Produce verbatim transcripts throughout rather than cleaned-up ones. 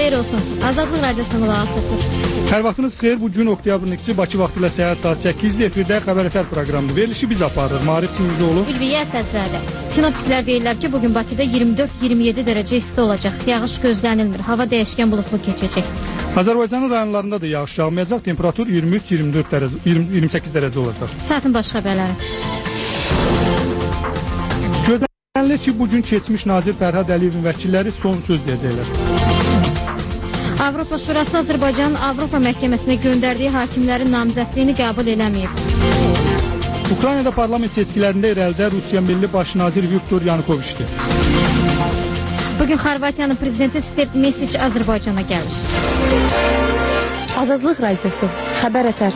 xeyir olsun. Azadlıq Radiosuna qulaq asırsınız. Hər vaxtınız xeyir. Bu gün oktyabrın ikisi Bakı vaxtı ilə səhər saat səkkizdə efirdə Xəbər Ətər proqramıdır. Verilişi biz aparırıq. Maarif Singizoğlu, Ülviyə Əsədzadə. Sinoptiklər deyirlər ki, bugün Bakıda iyirmi dörd iyirmi yeddi dərəcə isti olacaq. Yağış gözlənilmir. Hava dəyişkən bulutlu keçəcək. Azərbaycanın rayonlarında da yağış yağmayacaq. Temperatur iyirmi üç iyirmi dörd dərəcə, iyirmi səkkiz dərəcə olacaq. Saatin baş xəbərləri. Gözlənilir ki, bugün keçmiş nazir Fərhad Əliyevin vəkilləri son söz deyəcəklər. Avropa Şurası Azərbaycanın Avropa Məhkəməsinə göndərdiyi hakimlərin namizədliyini qəbul eləməyib. Ukraynada parlament seçkilərində irəlidə Rusiya Milli Baş naziri Viktor Yanukoviçdir. Bugün Xorvatiyanın prezidenti Step Mesic Azərbaycana gəlir. Azadlıq Radiosu, Xəbər Ətər.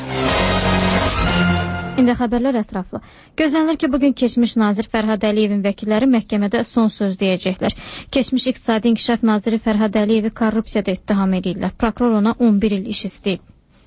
İndi xəbərlər ətraflı. Gözlənilir ki, bugün keçmiş nazir Fərhad Əliyevin vəkilləri məhkəmədə son söz deyəcəklər. Keçmiş İqtisadi İnkişaf naziri Fərhad Əliyevi korrupsiyada ittiham edirlər. Prokuror ona on bir il iş istəyib.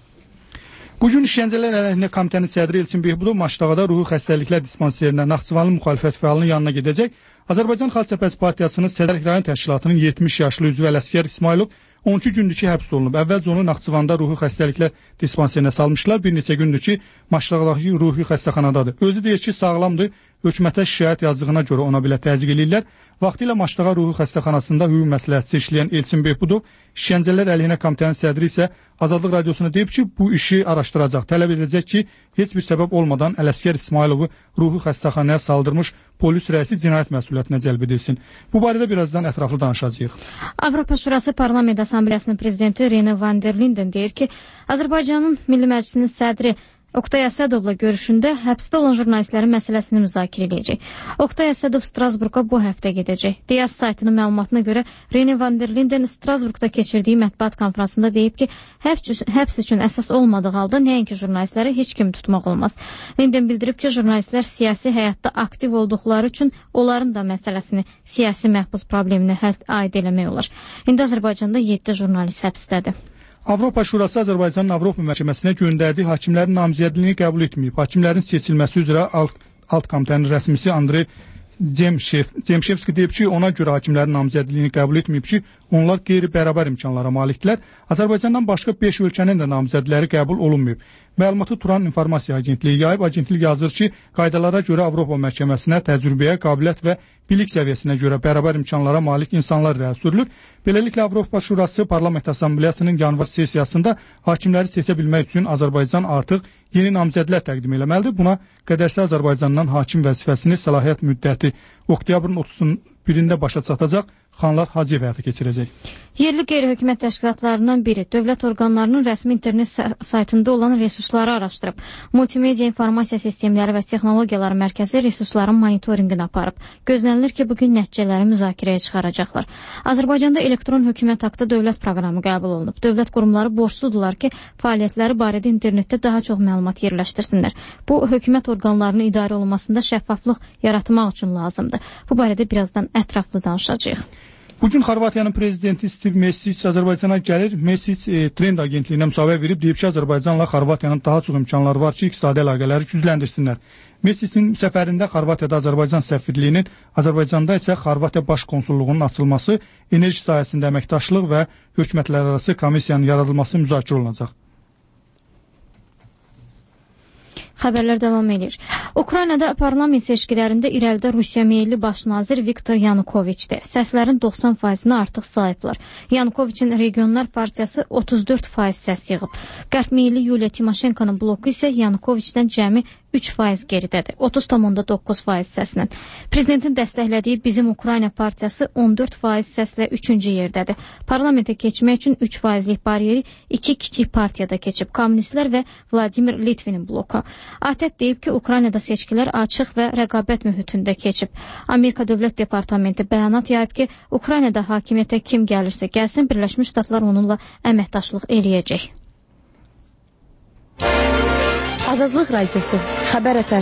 Bugün İşgəncələr əleyhinə komitənin sədri Elçin Behbudov Maçdağada ruhi xəstəliklər dispanserinə Naxçıvanlı müxalifət fəalının yanına gedəcək. Azərbaycan Xalq Cəbhəsi Partiyasının Sədər rayon təşkilatının yetmiş yaşlı üzvü Ələsgər İsmailov on iki gündür ki, həbs olunub. Əvvəlcə onu Naxçıvanda ruhi xəstəliklər dispanserinə salmışlar. Bir neçə gündür ki, Maçdağdakı ruhi xəstəxanadadır. Özü deyir ki, sağlamdır. Hökumətə şikayət yazdığına görə ona belə təzyiq eləyirlər. Vaxtilə Maçdağa ruhi xəstəxanasında hüquq məsləhətçisi işləyən Elçin Behbudov, İşgəncələr əleyhinə komitənin sədri isə Azadlıq Radiosuna deyib ki, bu işi araşdıracaq. Tələb edəcək ki, heç bir səbəb olmadan Ələsgər İsmailovu ruhi xəstəxanaya saldırmış polis rəisi cinayət məsuliyyətinə cəlb edilsin. Bu barədə birazdan ətraflı danışacağıq. Avropa Şurası Parlament Assambleyasının prezidenti Rene van der Linden deyir ki, Azərbaycanın Milli Məclisinin sədri Oqtay Əsədovla görüşündə həbsdə olan jurnalistlərin məsələsini müzakirə edəcək. Oqtay Əsədov Strasburqa bu həftə gedəcək. D S saytının məlumatına görə Rene van der Linden Strasburqda keçirdiyi mətbuat konfransında deyib ki, həbs üçün əsas olmadığı halda nəinki jurnalistləri heç kim tutmaq olmaz. Linden bildirib ki, jurnalistlər siyasi həyatda aktiv olduqları üçün onların da məsələsini siyasi məhbus probleminə həll aid eləmək olar. İndi Azərbaycanda yeddi jurnalist həbsdədir. Avropa Şurası Azərbaycanın Avropa Məhkəməsinə göndərdiyi hakimlərin namizədliyini qəbul etməyib. Hakimlərin seçilməsi üzrə alt, alt komitənin rəsmisi Andrey Cemşevski deyib ki, ona görə hakimlərin namizədliyini qəbul etməyib ki, onlar qeyri-bərabər imkanlara malikdirlər. Azərbaycandan başqa beş ölkənin də namizədləri qəbul olunmayıb. Məlumatı Turan İnformasiya Agentliyi yayıb. Agentlik yazır ki, qaydalara görə Avropa Məhkəməsinə təcrübəyə, qabiliyyət və bilik səviyyəsinə görə bərabər imkanlara malik insanlar irəli sürülür. Beləliklə, Avropa Şurası Parlament Assambleyasının yanvar sessiyasında hakimləri seçə bilmək üçün Azərbaycan artıq yeni namizədlər təqdim eləməlidir. Buna qədərsə Azərbaycandan hakim vəzifəsini səlahiyyət müddəti oktyabrın otuzun birində başa çatacaq. Xanlar Hacıyev həyata keçirəcək. Yerli qeyri-hökumət təşkilatlarından biri dövlət orqanlarının rəsmi internet saytında olan resursları araşdırıb. Multimedia İnformasiya Sistemləri və Texnologiyaları Mərkəzi resursların monitorinqini aparıb. Gözlənilir ki, bugün nəticələri müzakirəyə çıxaracaqlar. Azərbaycanda elektron hökumət haqqında dövlət proqramı qəbul olunub. Dövlət qurumları borcludular ki, fəaliyyətləri barədə internetdə daha çox məlumat yerləşdirsinlər. Bu, hökumət orqanlarının idarə olunmasında şəffaflıq yaratmaq üçün lazımdır. Bu barədə birazdan ətraflı danışacağıq. Bugün Xorvatiyanın prezidenti Step Mesic Azərbaycana gəlir. Mesic e, Trend agentliyinə müsahibə verib, deyib ki, Azərbaycanla Xorvatiyanın daha çox imkanları var ki, iqtisadi əlaqələri gücləndirsinlər. Mesicin səfərində Xorvatiyada Azərbaycan səfirliyinin, Azərbaycanda isə Xorvatiya baş konsulluğunun açılması, enerji sahəsində əməkdaşlıq və hökumətlərarası komissiyanın yaradılması müzakirə olunacaq. Xəbərlər davam edir. Ukraynada parlament seçkilərində irəlidə Rusiya meyilli baş nazir Viktor Yanukoviçdir. Səslərin doxsan faizini artıq sayıblar. Yanukoviçin Regionlar Partiyası otuz dörd faiz səs yığıb. Qərb meyilli Yuliya Timoşenkonun bloku isə Yanukoviçdən cəmi üç faiz geridədir. otuz tam doqquz faiz səslə. Prezidentin dəstəklədiyi Bizim Ukrayna Partiyası on dörd faiz səslə üçüncü yerdədir. Parlamentə keçmək üçün üç faizlik bariyeri iki kiçik partiyada keçib. Kommunistlər və Vladimir Litvinin bloku. A T E T deyib ki, Ukraynada seçkilər açıq və rəqabət mühitində keçib. Amerika Dövlət Departamenti bəyanat yayıb ki, Ukraynada hakimiyyətə kim gəlirsə gəlsin, Birləşmiş Ştatlar onunla əməkdaşlıq eləyəcək. Azadlıq Radiosu, Xəbər Ətər.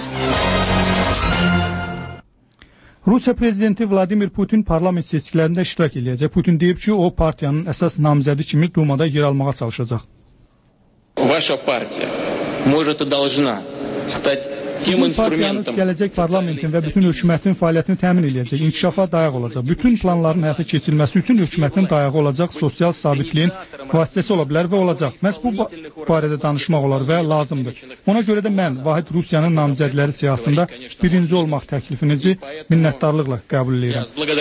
Rusiya prezidenti Vladimir Putin parlament seçkilərində iştirak edəcək. Putin deyib ki, o partiyanın əsas namizədi kimi Dumada yer almağa çalışacaq. Ваша партия может и должна стать тем инструментом. Gələcək parlamentin və bütün hökumətin fəaliyyətini təmin edəcək, inkişafa dayaq olacaq. Bütün planların həyata keçirilməsi üçün hökumətin dayağı olacaq, sosial sabitliyin vasitəsi ola bilər və olacaq. Məhz bu barədə danışmaq olar və lazımdır. Ona görə də mən Vahid Rusiyanın namizədləri siyasında birinci olmaq təklifinizi minnətdarlıqla qəbul edirəm.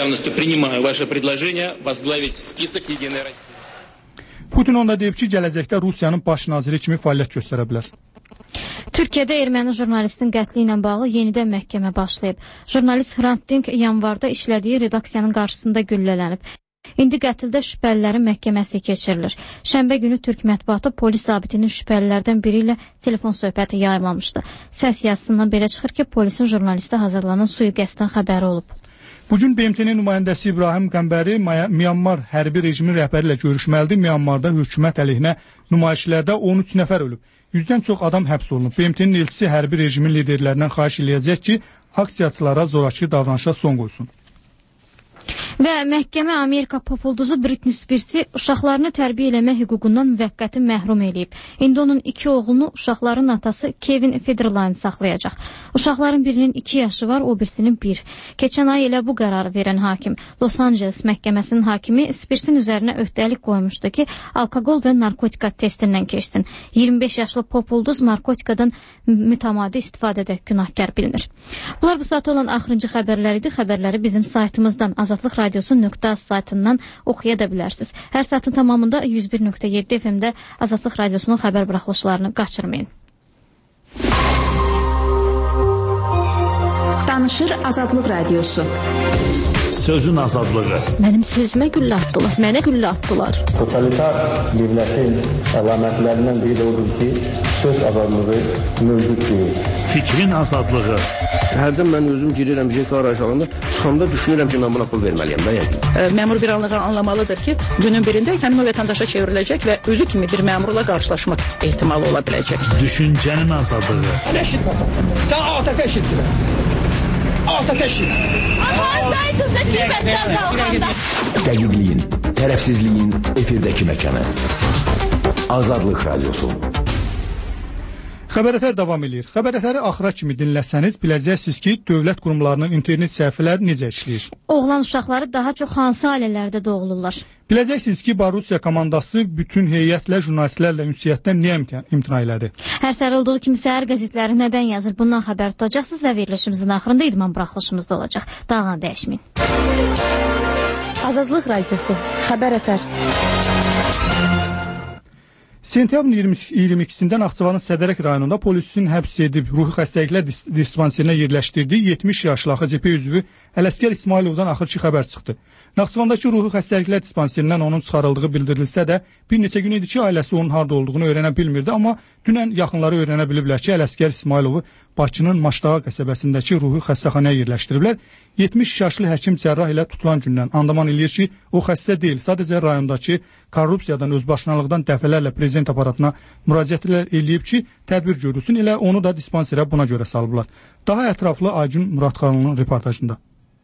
Putin onda deyib ki, gələcəkdə Rusiyanın baş naziri kimi fəaliyyət göstərə bilər. Türkiyədə erməni jurnalistin qətli ilə bağlı yenidən məhkəmə başlayıb. Jurnalist Hrant Dink yanvarda işlədiyi redaksiyanın qarşısında güllələnib. İndi qətldə şübhəlilərin məhkəməsi keçirilir. Şənbə günü Türk mətbuatı polis zabitinin şübhəlilərdən biri ilə telefon söhbəti yayımlamışdı. Səs yazısından belə çıxır ki, polisin jurnalistə hazırlanan sui-qəsdən xəbəri olub. Bugün B M T-nin nümayəndəsi İbrahim Qəmbəri Myanmar hərbi rejimi rəhbəri ilə görüşməlidir. Myanmarda hökumət əleyhinə nümayişlərdə on üç nəfər ölüb. Yüzdən çox adam həbs olunub. B M T-nin elçisi hərbi rejimin liderlərindən xahiş eləyəcək ki, aksiyaçılara zorakı davranışa son qoysun. Və məhkəmə Amerika populduzu Britney Spears-i uşaqlarını tərbiyə eləmə hüququndan müvəqqəti məhrum eləyib. İndi onun iki oğlunu uşaqların atası Kevin Federline saxlayacaq. Uşaqların birinin iki yaşı var, o birisinin bir. Keçən ay elə bu qərarı verən hakim, Los Angeles məhkəməsinin hakimi Spears-in üzərinə öhdəlik qoymuşdu ki, alkoqol və narkotika testindən keçsin. iyirmi beş yaşlı populduz narkotikadan mütəmadi istifadədə günahkar bilinir. Bunlar bu saat olan axırıncı xəbərlər idi. Xəbərləri bizim saytımızdan Azadlıq Radiosu nöqtə az saytından oxuya da bilərsiniz. Hər saatın tamamında yüz bir nöqtə yeddi F M-də Azadlıq Radiosunun xəbər buraxılışlarını qaçırmayın. Danışır Azadlıq Radiosu. Sözün azadlığı. Mənim sözümə güllə atdılar, mənə güllə atdılar. Totalitar dövlətin əlamətlərindən biri də odur ki, söz azadlığı mövcud deyil. Fikrin azadlığı. Hərdən mən özüm girirəm J K arayışlarında, çıxanda düşünürəm ki, mən buna pul verməliyəm də yəqin. Məmur bir anlığa anlamalıdır ki, günün birində həmin o vətəndaşa çevriləcək və özü kimi bir məmurla qarşılaşmaq ehtimalı ola biləcək. Düşüncənin azadlığı. Eşitməsən. Sən atəş eşitdin. Atəş eşitdin. Dəqiqliyin, tərəfsizliyin efirdəki məkanı. Azadlıq Radiosu. Xəbər ətər davam edir. Xəbər ətəri axıra kimi dinləsəniz biləcəksiniz ki, dövlət qurumlarının internet səhifələri necə işləyir. Oğlan uşaqları daha çox hansı ailələrdə doğulurlar? Biləcəksiniz ki, Borussiya komandası bütün heyətlə, jurnalistlərlə ünsiyyətdən niyə imtina elədi? Hər səhər olduğu kimi səhər qəzetləri nədən yazır? Bundan xəbər tutacaqsınız və verilişimizin axırında idman buraxılışımızda olacaq. Dağlan dəyişməyin. Azadlıq Radiosu. Xəbər ətər. Sentyabrın iyirmi ikisindən Naxçıvanın Sədərək rayonunda polisin həbs edib ruhi xəstəliklər dispanserinə yerləşdirdiyi yetmiş yaşlı A X C P üzvü Ələsgər İsmailovdan axırki xəbər çıxdı. Naxçıvandakı ruhi xəstəliklər dispanserindən onun çıxarıldığı bildirilsə də, bir neçə gün idi ki, ailəsi onun harda olduğunu öyrənə bilmirdi, amma dünən yaxınları öyrənə biliblər ki, Ələsgər İsmailovu Bakının Maşdağa qəsəbəsindəki ruhi xəstəxanaya yerləşdiriblər. yetmiş yaşlı həkim cərrah ilə tutulan gündən andaman eləyir ki, o xəstə deyil, sadəcə rayondakı korrupsiyadan, özbaşınalıqdan dəfələrlə prezident aparatına müraciətlər eləyib ki, tədbir görülsün, elə onu da dispanserə buna görə salıblar. Daha ətraflı Aygün Muradxanlının reportajında.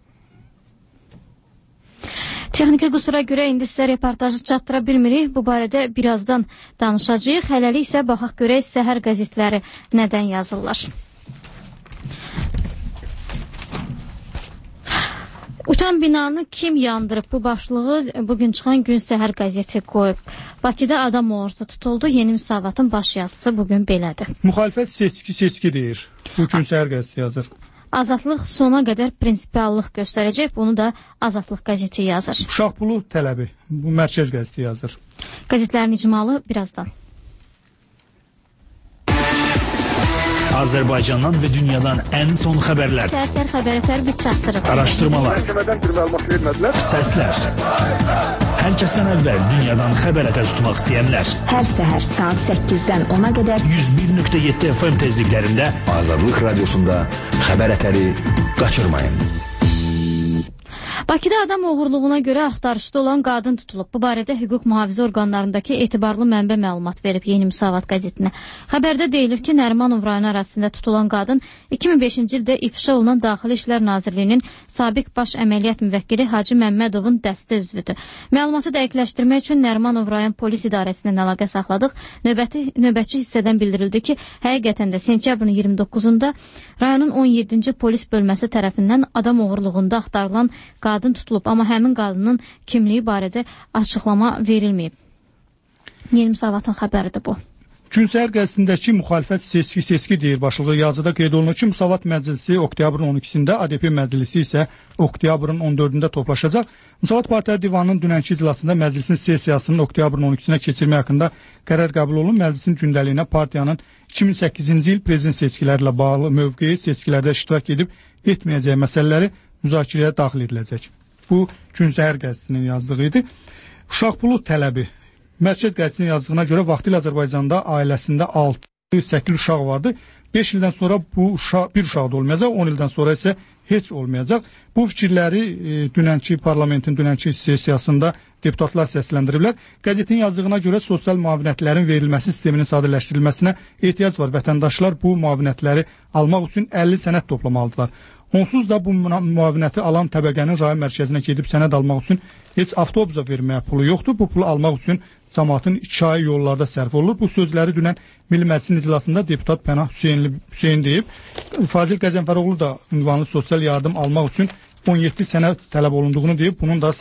Texniki qüsura görə indi sizə reportajı çatdıra bilmirik. Bu barədə birazdan danışacağıq. Hələlik isə baxaq görək səhər qəzetləri nədən yazırlar. Uçan binanı kim yandırıb? Bu başlığı bugün çıxan Gün Səhər qəzeti qoyub. Bakıda adam oğrusu tutuldu. Yeni Müsavatın baş yazısı bugün belədir. Müxalifət seçki-seçki deyir. Bu Gün Səhər qəzeti yazır. Azadlıq sona qədər prinsipiallıq göstərəcək. Bunu da Azadlıq qəzeti yazır. Uşaq pulu tələbi. Bu Mərkəz qəzeti yazır. Qəzetlərin icmalı birazdan. Azərbaycandan və dünyadan ən son xəbərlər. Səhər xəbər ətər biz çatdırıq. Araşdırmalar. Səslər. Hər kəsdən əvvəl dünyadan xəbər ətər tutmaq istəyənlər. Hər səhər saat səkkizdən ona qədər yüz bir nöqtə yeddi F M tezliklərində Azadlıq Radiosunda xəbər ətəri qaçırmayın. Bakıda adam oğurluğuna görə axtarışda olan qadın tutulub. Bu barədə hüquq mühafizə orqanlarındakı etibarlı mənbə məlumat verib Yeni Müsavat qəzetinə. Xəbərdə deyilir ki, Nərimanov rayonu ərazisində tutulan qadın iki min beşinci ildə ifşa olunan Daxili İşlər Nazirliyinin sabiq baş əməliyyat müvəkkili Hacı Məmmədovun dəstə üzvüdür. Məlumatı dəqiqləşdirmək üçün Nərimanov rayon polis idarəsindən əlaqə saxladıq. Növbəti, növbətçi hissədən bildirildi ki, həqiqətən də sentyabrın iyirmi doqquzunda rayonun on yeddinci polis bölməsi tərəfindən adam oğurluğunda axtarılan qadın tutulub, amma həmin qadının kimliyi barədə açıqlama verilməyib. Yeni Müsavatın xəbəridir bu. Gün səhər qəzetindəki müxalifət seçki-seçki deyir başlığı yazıda qeyd olunur ki, Müsavat Məclisi oktyabrın on ikisində, A D P Məclisi isə oktyabrın on dördündə toplaşacaq. Müsavat Partiya Divanının dünənki iclasında məclisin sessiyasının oktyabrın on ikisinə keçirmək haqqında qərar qəbul olunub. Məclisin gündəliyinə partiyanın iki min səkkizinci il prezident seçkiləri ilə bağlı mövqeyi, seçkilərdə iştirak edib etməyəcəyi məsələləri müzakirəyə daxil ediləcək. Bu Gün səhər qəzetinin yazdığı idi. Uşaq pulu tələbi. Mərkəz qəzetinin yazdığına görə vaxtilə Azərbaycanda ailəsində altı səkkiz uşaq vardı. beş ildən sonra bu uşaq, bir uşaq da olmayacaq, on ildən sonra isə heç olmayacaq. Bu fikirləri e, dünənki parlamentin dünənki sessiyasında deputatlar səsləndiriblər. Qəzetin yazdığına görə sosial müavinətlərin verilməsi sisteminin sadələşdirilməsinə ehtiyac var. Vətəndaşlar bu müavinətləri almaq üçün əlli sənəd toplamalıdırlar. Onsuz da bu müavinəti alan təbəqənin rayon mərkəzinə gedib sənəd almaq üçün heç avtobusa verməyə pulu yoxdur. Bu pulu almaq üçün cəmaatın iki ayı yollarda sərf olunur. Bu sözləri dünən Milli Məclisin iclasında deputat Pənah Hüseynli Hüseyn deyib. Fazil Qəzənfəroğlu da ünvanlı sosial yardım almaq üçün on yeddi sənəd tələb olunduğunu deyib. Bunun da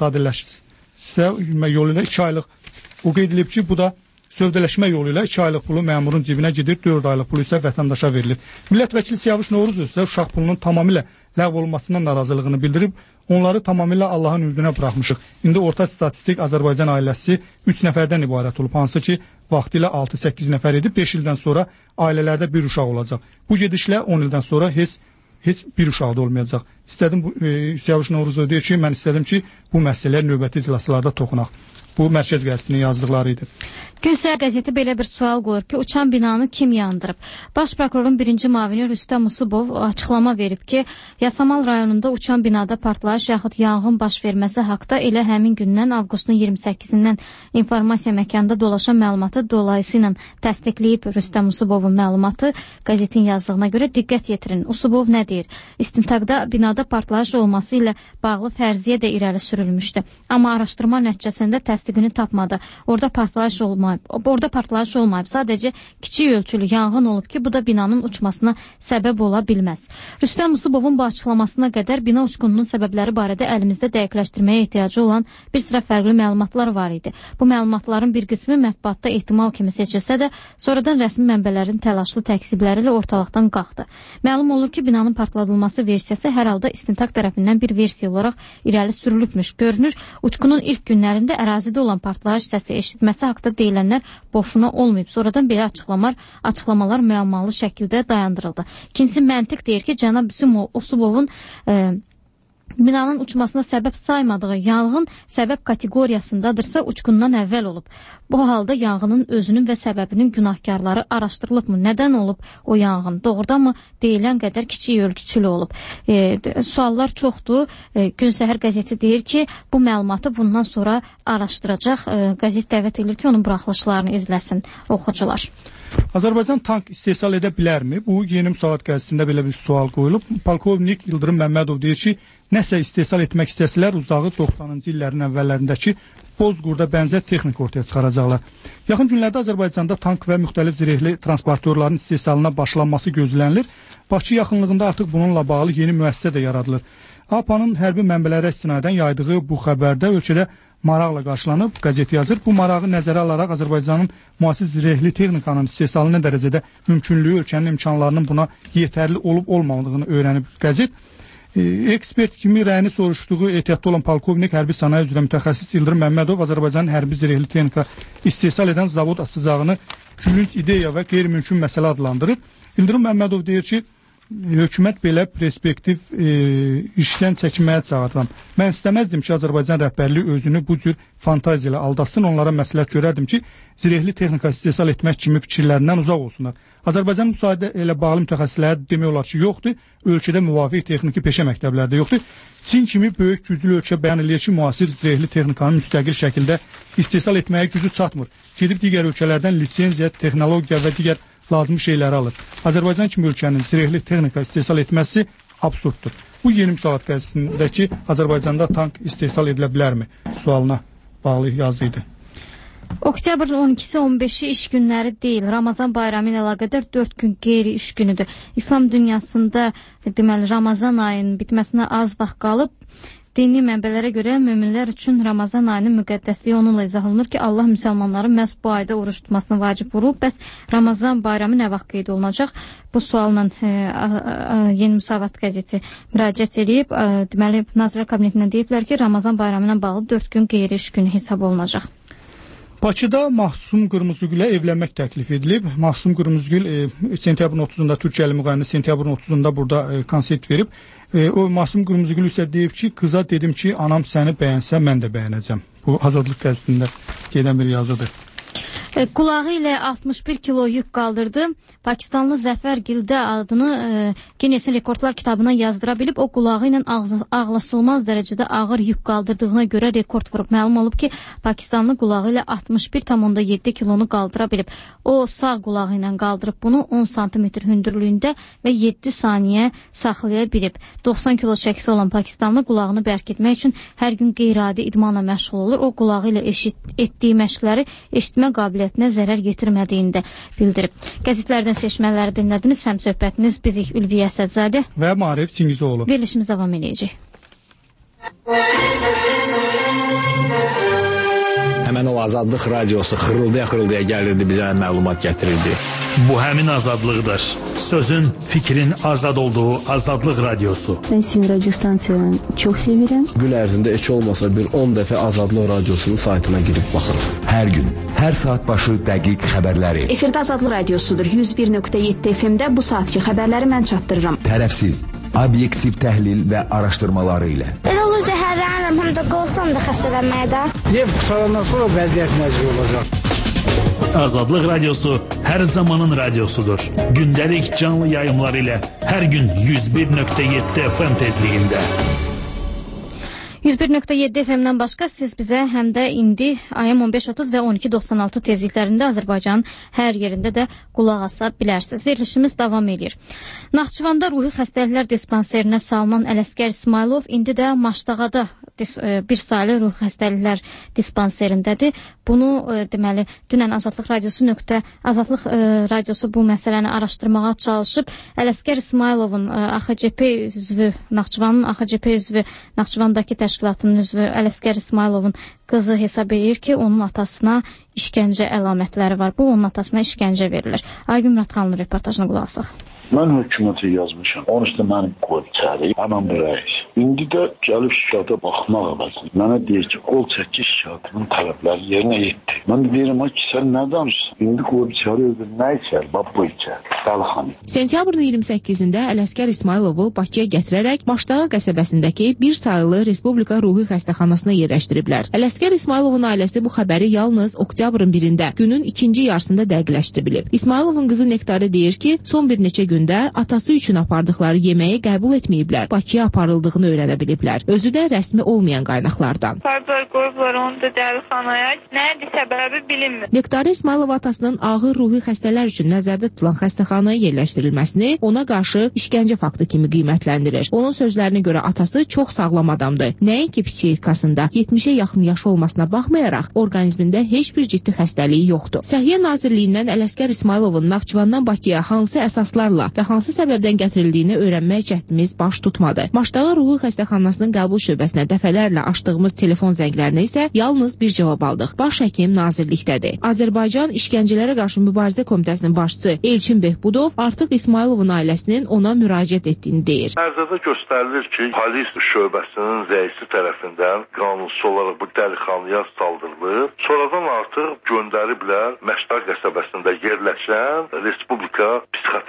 sadələşmə yolu ilə iki aylıq o qeyd edilib ki, bu da sövdələşmə yolu ilə iki aylıq pulu məmurun cibinə gedir, dörd aylıq pulu isə vətəndaşa verilir. Millət vəkili Siyavuş Novruzov isə uşaq pulunun tamamilə ləğv olunmasından narazılığını bildirib. Onları tamamilə Allahın ümidinə buraxmışıq. İndi orta statistik Azərbaycan ailəsi üç nəfərdən ibarət olub, hansı ki, vaxtilə altı səkkiz nəfər edib, beş ildən sonra ailələrdə bir uşaq olacaq. Bu gedişlə on ildən sonra heç heç bir uşaq da olmayacaq. İstədim bu e, Siyavuş Novruzov deyir ki, mən istədim ki, bu məsələlər növbəti iclaslarda toxunaq. Bu Mərkəz qəzetinin yazdıqları idi. Gün səhər qəzeti belə bir sual qoyur ki, uçan binanı kim yandırıb? Baş prokurorun birinci müavini Rüstəm Musubov açıqlama verib ki, Yasamal rayonunda uçan binada partlayış yaxud yanğın baş verməsi haqda elə həmin gündən avqustun iyirmi səkkizindən informasiya məkanında dolaşan məlumatı dolayısıyla təsdiqləyib. Rüstəm Musubovun məlumatı qəzetin yazdığına görə diqqət yetirin. Usubov nə deyir? İstintaqda binada partlayış olması ilə bağlı fərziyyə də irəli sürülmüşdü. Amma araşdırma nəticəsində təsdiqini tapmadı. Orada partlayış olmayıb. Orada partlayış olmayıb. Sadəcə kiçik ölçülü yanğın olub ki, bu da binanın uçmasına səbəb ola bilməz. Rüstəm Musubovun bu açıqlamasına qədər bina uçqununun səbəbləri barədə əlimizdə dəqiqləşdirməyə ehtiyacı olan bir sıra fərqli məlumatlar var idi. Bu məlumatların bir qismi mətbuatda ehtimal kimi seçilsə də, sonradan rəsmi mənbələrin təlaşlı təksibləri ilə ortalıqdan qalxdı. Məlum olur ki, binanın partladılması versiyası hər halda istintaq tərəfindən bir versiya olaraq irəli sürülübmüş. Görünür, uçqunun ilk günlərində ərazidə olan partlayış səsi eşitməsi haqda deyilənlər boşuna olmayıb. Sonradan belə açıqlamalar, açıqlamalar müəmmalı şəkildə dayandırıldı. İkincisi məntiq deyir ki, cənab Usubovun e, binanın uçmasına səbəb saymadığı yanğın səbəb kateqoriyasındadırsa uçqundan əvvəl olub. Bu halda yanğının özünün və səbəbinin günahkarları araşdırılıbmı? Nədən olub o yanğın? Doğrudan mı deyilən qədər kiçik ölçülü olub? E, suallar çoxdur. E, Gün Səhər qəzeti deyir ki, bu məlumatı bundan sonra araşdıracaq. E, qəzet dəvət edir ki, onun buraxılışlarını izləsin oxucular. Azərbaycan tank istehsal edə bilərmi? Bu Yeni Müsavat qəzetində belə bir sual qoyulub. Polkovnik Yıldırım Məmmədov deyir ki, nəsə istehsal etmək istəsələr uzağı doxsanıncı illərin əvvəllərindəki Bozqurda bənzər texnik ortaya çıxaracaqlar. Yaxın günlərdə Azərbaycanda tank və müxtəlif zirehli transportörlərin istehsalına başlanması gözlənilir. Bakı yaxınlığında artıq bununla bağlı yeni müəssisə də yaradılır. A P A-nın hərbi mənbələrə istinadən yaydığı bu xəbərdə ölkədə maraqla qarşılanıb, qəzet yazır. Bu marağı nəzərə alaraq Azərbaycanın müasir zirehli texnikanın istehsalı nə dərəcədə mümkünlüyü, ölkənin imkanlarının buna yetərli olub-olmadığını öyrənib qəzet. E, ekspert kimi rəyini soruşduğu ehtiyatda olan polkovnik hərbi sənaye üzrə mütəxəssis Yıldırım Məmmədov Azərbaycanın hərbi zirehli texnika istehsal edən zavod açacağını gülünc ideya və qeyri-mümkün məsələ adlandırır. Yıldırım Məmmədov deyir ki, hökumət belə perspektiv e, işdən çəkinməyə çağırıram. Mən istəməzdim ki, Azərbaycan rəhbərliyi özünü bu cür fantaziya ilə aldatsın. Onlara məsləhət görərdim ki, zirehli texnika istehsal etmək kimi fikirlərindən uzaq olsunlar. Azərbaycan müsahidə ilə bağlı mütəxəssislər demək olar ki, yoxdur. Ölkədə müvafiq texniki peşə məktəbləri də yoxdur. Çin kimi böyük güclü ölkə bəyan eləyir ki, müasir zirehli texnikanı müstəqil şəkildə istehsal etməyə gücü çatmır. Gedib digər ölkələrdən lisenziya, texnologiya və digər lazım şeyləri alır. Azərbaycan kimi ölkənin zirehli texnika istehsal etməsi absurddur. Bu Yeni Müsavat qəzetindəki Azərbaycanda tank istehsal edilə bilərmi sualına bağlı yazı idi. Oktyabrın on ikisi on beşi iş günləri deyil. Ramazan bayramı ilə əlaqədar dörd gün qeyri iş günüdür. İslam dünyasında deməli Ramazan ayının bitməsinə az vaxt qalıb. Dini mənbələrə görə möminlər üçün Ramazan ayının müqəddəsliyi onunla izah olunur ki, Allah müsəlmanların məhz bu ayda oruç tutmasını vacib vurub. Bəs Ramazan bayramı nə vaxt qeyd olunacaq? Bu sualla e, a, a, Yeni Müsavat qəzeti müraciət edib, e, deməli Nazirlər Kabinetindən deyiblər ki, Ramazan bayramı ilə bağlı dörd gün qeyri iş günü hesab olunacaq. Bakıda Mahsum Qırmızıgülə evlənmək təklif edilib. Mahsum Qırmızıgül e, sentyabrın otuzunda Türkiyəli müğənni sentyabrın otuzunda burada e, konsert verib. E, o Mahsum Qırmızıgül isə deyib ki, qıza dedim ki, anam səni bəyənsə mən də bəyənəcəm. Bu Azadlıq qəzetində gedən bir yazıdır. E, qulağı ilə altmış bir kilo yük qaldırdı. Pakistanlı Zəfər Gildə adını e, Ginnesin rekordlar kitabına yazdıra bilib. O qulağı ilə ağlasılmaz dərəcədə ağır yük qaldırdığına görə rekord vurub. Məlum olub ki, Pakistanlı qulağı ilə altmış bir tam yeddi kilonu qaldıra bilib. O sağ qulağı ilə qaldırıb bunu on santimetr hündürlüyündə və yeddi saniyə saxlaya bilib. doxsan kilo çəkisi olan Pakistanlı qulağını bərk etmək üçün hər gün qeyri-adi idmanla məşğul olur. O qulağı ilə eşit, etdiyi məşqləri eşitmə qabiliyyətinə zərər yetirmədiyini də bildirib. Qəzetlərdən seçmələri dinlədiniz. Həm söhbətiniz bizik Ülviyə Əsədzadə və Marif Çingizoğlu. Verilişimiz davam edəcək. Həmən o Azadlıq radiosu xırıldaya-xırıldaya gəlirdi, bizə məlumat gətirirdi. Bu həmin azadlıqdır. Sözün, fikrin azad olduğu Azadlıq radiosu. Ben sizin radyo stansiyalarını çok severim. Gün ərzində heç olmasa bir on dəfə Azadlıq radiosunun saytına girib baxırım. Hər gün, hər saat başı dəqiq xəbərləri. Efirdə Azadlıq radiosudur. yüz bir nöqtə yeddi F M-də bu saatki xəbərləri mən çatdırıram. Tərəfsiz, obyektiv təhlil və araşdırmaları ilə. Elə olur zəhərlənirəm, həm də qorxuram da xəstələnməyə də. Neft qutarandan sonra vəziyyət necə olacaq? Azadlıq radiosu hər zamanın radiosudur. Gündəlik canlı yayımlar ilə hər gün yüz bir nöqtə yeddi F M tezliyində. yüz bir nöqtə yeddi F M-dən başqa siz bizə həm də indi A M on beş otuz və on iki doxsan altı tezliklərində Azərbaycanın hər yerində də qulaq asa bilərsiniz. Verilişimiz davam edir. Naxçıvanda ruhi xəstəliklər dispanserinə salınan Ələsgər İsmailov indi də Maşdağada bir saylı ruhi xəstəliklər dispanserindədir. Bunu e, deməli dünən Azadlıq radiosu nöqtə Azadlıq e, radiosu bu məsələni araşdırmağa çalışıb. Ələsgər İsmailovun e, A X C P üzvü, Naxçıvanın A X C P üzvü, Naxçıvandakı təşkilatının üzvü Ələsgər İsmailovun qızı hesab edir ki, onun atasına işgəncə əlamətləri var. Bu onun atasına işgəncə verilir. Aygün Muradxanlı reportajına qulaq asaq. Mən hökumətə yazmışam. Onun üstə məni qoyub çəri. Həmən bir rəis. İndi də gəlib şikayətə baxmaq əvəzində. Mənə deyir ki, qol çəkiş şikayətinin tələbləri yerinə yetdi. Mən də deyirəm ki, sən nə danışsan? İndi qoyub çəri öbür nə içər? Bax bu içər. Dəlxanı. Sentyabrın iyirmi səkkizində Ələsgər İsmailovu Bakıya gətirərək Maşdağı qəsəbəsindəki bir sayılı Respublika Ruhi Xəstəxanasına yerləşdiriblər. Ələsgər İsmailovun ailəsi bu xəbəri yalnız oktyabrın birində günün ikinci yarısında dəqiqləşdirib. İsmailovun qızı Nektarə deyir ki, son bir neçə gün atası üçün apardıqları yeməyi qəbul etməyiblər. Bakıya aparıldığını öyrənə biliblər. Özü də rəsmi olmayan qaynaqlardan. Pardon, qoyublar onu da dəlxanaya. Nədir səbəbi bilinmir. Nektarə İsmailov atasının ağır ruhi xəstələr üçün nəzərdə tutulan xəstəxanaya yerləşdirilməsini ona qarşı işgəncə faktı kimi qiymətləndirir. Onun sözlərinə görə atası çox sağlam adamdır. Nəinki psixikasında yetmişə yaxın yaşı olmasına baxmayaraq orqanizmində heç bir ciddi xəstəliyi yoxdur. Səhiyyə Nazirliyindən Ələsgər İsmailovun Naxçıvandan Bakıya hansı əsaslarla və hansı səbəbdən gətirildiyini öyrənmək cəhdimiz baş tutmadı. Maşdağı Ruhi Xəstəxanasının qəbul şöbəsinə dəfələrlə açdığımız telefon zənglərinə isə yalnız bir cavab aldıq. Baş həkim nazirlikdədir. Azərbaycan İşgəncələrə qarşı Mübarizə Komitəsinin başçısı Elçin Behbudov artıq İsmailovun ailəsinin ona müraciət etdiyini deyir. Ərzədə göstərilir ki, polis şöbəsinin rəisi tərəfindən qanunsuz olaraq bu dəlixanaya saldırılıb. Sonradan artıq göndəriblər Məşdaq qəsəbəsində yerləşən Respublika Psixiatriya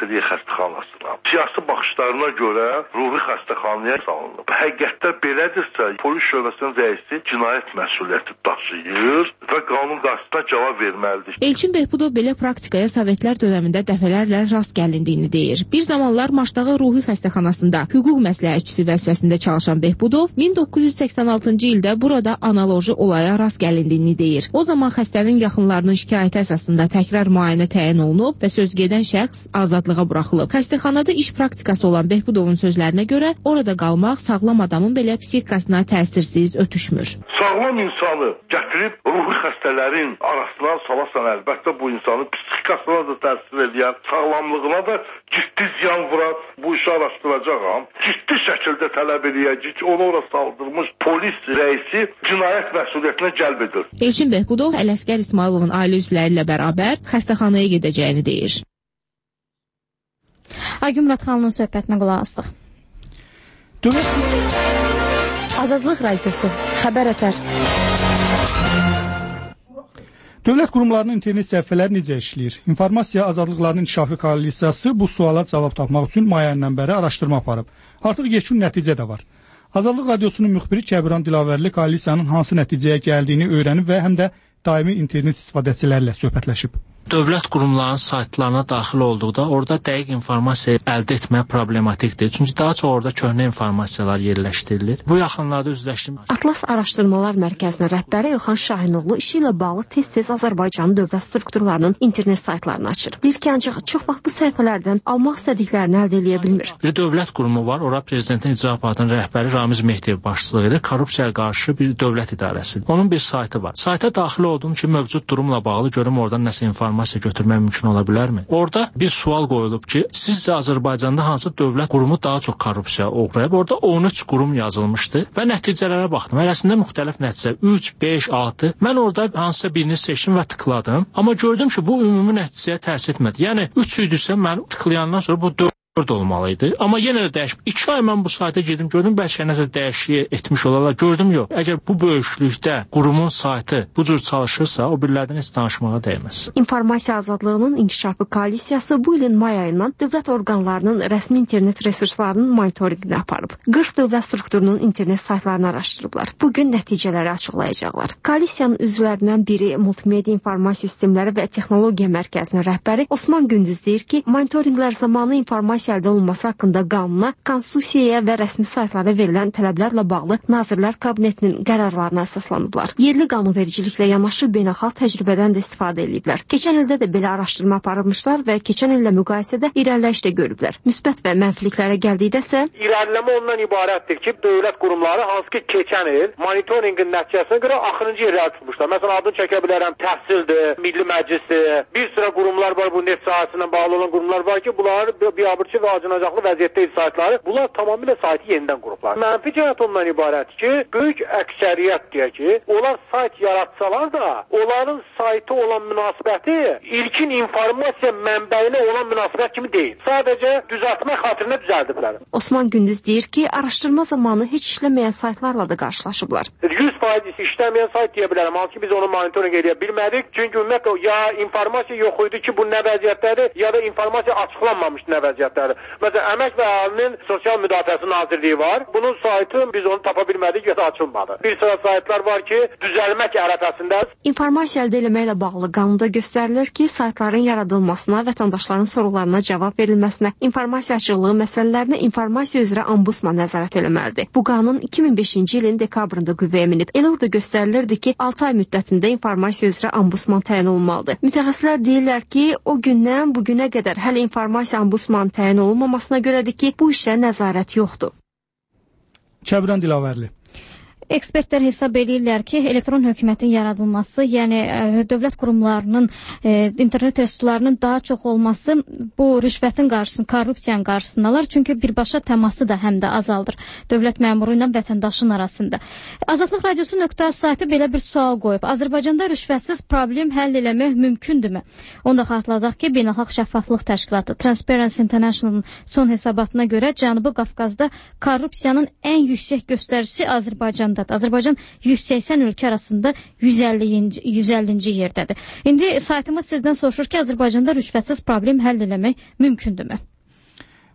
xəstəxanasına. Siyasi baxışlarına görə ruhi xəstəxanaya salınıb. Həqiqətdə belədirsə, polis şöbəsinin rəisi cinayət məsuliyyəti daşıyır və qanun qarşısında cavab verməlidir. Elçin Behbudov belə praktikaya Sovetlər dövründə dəfələrlə rast gəlindiyini deyir. Bir zamanlar Maçdağı ruhi xəstəxanasında hüquq məsləhətçisi vəzifəsində çalışan Behbudov min doqquz yüz səksən altıncı ildə burada analoji olaya rast gəlindiyini deyir. O zaman xəstənin yaxınlarının şikayəti əsasında təkrar müayinə təyin olunub və sözgedən şəxs azadlığa buraxılıb. Xəstəxanada iş praktikası olan Behbudovun sözlərinə görə orada qalmaq sağlam adamın belə psixikasına təsirsiz ötüşmür. Sağlam insanı gətirib ruhi xəstələrin arasına salasan, əlbəttə bu insanın psixikasına da təsir edən, sağlamlığına da ciddi ziyan vuran bu işi araşdıracağam. Ciddi şəkildə tələb edəcək ki, onu oraya saldırmış polis rəisi cinayət məsuliyyətinə cəlb edir. Elçin Behbudov Ələsgər İsmayılovun ailə üzvləri ilə bərabər xəstəxanaya gedəcəyini deyir. Aygün Muradxanlının söhbətinə qulaq asdıq. Azadlıq Radiosu, xəbər ətər. Dövlət qurumlarının internet səhifələri necə işləyir? İnformasiya Azadlıqlarının İnkişafı Koalisiyası bu suala cavab tapmaq üçün may ayından bəri araşdırma aparıb. Artıq yekun nəticə də var. Azadlıq Radiosunun müxbiri Kəbran Dilavərli koalisiyanın hansı nəticəyə gəldiyini öyrənib və həm də daimi internet istifadəçilərlə söhbətləşib. Dövlət qurumlarının saytlarına daxil olduqda orada dəqiq informasiya əldə etmək problematikdir. Çünki daha çox orada köhnə informasiyalar yerləşdirilir. Bu yaxınlarda üzləşdim. Atlas Araşdırmalar Mərkəzinin rəhbəri İlxan Şahinoğlu işi ilə bağlı tez-tez Azərbaycanın dövlət strukturlarının internet saytlarını açır. Deyir ki, ancaq çox vaxt bu səhifələrdən almaq istədiklərini əldə edə bilmir. Bir dövlət qurumu var, ora Prezidentin İcra Aparatının rəhbəri Ramiz Mehdiyev başçılığı ilə korrupsiyaya qarşı bir dövlət idarəsidir. Onun bir saytı var. Sayta daxil oldum ki, mövcud durumla bağlı görüm oradan nəsə informasiya informasiya götürmək mümkün ola bilərmi? Orada bir sual qoyulub ki, sizcə Azərbaycanda hansı dövlət qurumu daha çox korrupsiya uğrayıb? Orada on üç qurum yazılmışdı və nəticələrə baxdım. Arasında müxtəlif nəticə üç, beş, altı. Mən orada hansısa birini seçdim və tıkladım. Amma gördüm ki, bu ümumi nəticəyə təsir etmədi. Yəni üç idisə mən tıklayandan sonra bu dörd olmalıydı. Amma yenə də dəyişib. İki ay mən bu sayta girdim, gördüm bəlkə nəsə dəyişiklik etmiş olarlar. Gördüm yox. Əgər bu böyüklükdə qurumun saytı bu cür çalışırsa, o birlərdən heç danışmağa dəyməz. İnformasiya Azadlığının İnkişafı Koalisiyası bu ilin may ayından dövlət orqanlarının rəsmi internet resurslarının monitorinqini aparıb. qırx dövlət strukturunun internet saytlarını araşdırıblar. Bugün nəticələri açıqlayacaqlar. Koalisiyanın üzvlərindən biri Multimedia İnformasiya Sistemləri və Texnologiya Mərkəzinin rəhbəri Osman Gündüz deyir ki, monitorinqlər zamanı informasiya əldə olunması haqqında qanuna, konstitusiyaya və rəsmi saytlara verilən tələblərlə bağlı Nazirlər Kabinetinin qərarlarına əsaslanıblar. Yerli qanunvericiliklə yanaşı beynəlxalq təcrübədən də istifadə ediblər. Keçən ildə də belə araşdırma aparılmışlar və keçən illə müqayisədə irəliləyiş də görüblər. Müsbət və mənfiliklərə gəldikdə isə irəliləmə ondan ibarətdir ki, dövlət qurumları hansı ki keçən il monitorinqin nəticəsinə görə axırıncı yerləri tutmuşlar. Məsələn, adını çəkə bilərəm, təhsildir, Milli Məclisdir, bir sıra qurumlar var, bu net sahəsindən bağlı olan qurumlar var ki, bunlar biabırçı və acınacaqlı vəziyyətdə idi saytları. Bunlar tamamilə saytı yenidən qurublar. Mənfi cəhət ondan ibarətdir ki, böyük əksəriyyət deyək ki, onlar sayt yaratsalar da, onların saytı olan münasibəti ilkin informasiya mənbəyinə olan münasibət kimi deyil. Sadəcə düzəltmə xatirinə düzəldiblər. Osman Gündüz deyir ki, araşdırma zamanı heç işləməyən saytlarla da qarşılaşıblar. yüz faiz işləməyən sayt deyə bilərəm. Halbuki biz onu monitoring edə bilmədik. Çünki ümumiyyətlə ya informasiya yox idi ki, bu nə vəziyyətdədir, ya da informasiya açıqlanmamışdı nə vəziyyətdədir. Məsələn, Əmək və Əhalinin Sosial Müdafiəsi Nazirliyi var. Bunun saytı biz onu tapa bilmədik ya da açılmadı. Bir sıra saytlar var ki, düzəlmək ərəfəsində. İnformasiya əldə etməklə bağlı qanunda göstərilir ki, saytların yaradılmasına, vətəndaşların sorularına cavab verilməsinə, informasiya açıqlığı məsələlərinə informasiya üzrə Ombudsman nəzarət etməlidir. Bu qanun iki min beşinci ilin dekabrında qüvvəyə minib. Elə orada göstərilirdi ki, altı ay müddətində informasiya üzrə Ombudsman təyin olunmalıdır. Mütəxəssislər deyirlər ki, o gündən bu günə qədər hələ informasiya Ombudsman təyin olunmamasına görədir ki, bu işə nəzarət yoxdur. Kəbran Dilavərli. Ekspertlər hesab edirlər ki, elektron hökumətin yaradılması, yəni ə, dövlət qurumlarının, ə, internet resurslarının daha çox olması bu rüşvətin qarşısını, korrupsiyanın qarşısını alır. Çünki birbaşa təması da həm də azaldır dövlət məmuru ilə vətəndaşın arasında. Azadlıq Radiosu nöqtə saytı belə bir sual qoyub. Azərbaycanda rüşvətsiz problem həll eləmək mümkündürmü? Onu da xatırladaq ki, Beynəlxalq Şəffaflıq Təşkilatı Transparency International'ın son hesabatına görə Cənubi Qafqazda korrupsiyanın ən yüksək göstəricisi Azərbaycanda. Azərbaycan yüz səksən ölkə arasında yüz əllinci yerdədir. İndi saytımız sizdən soruşur ki, Azərbaycanda rüşvətsiz problem həll eləmək mümkündürmü?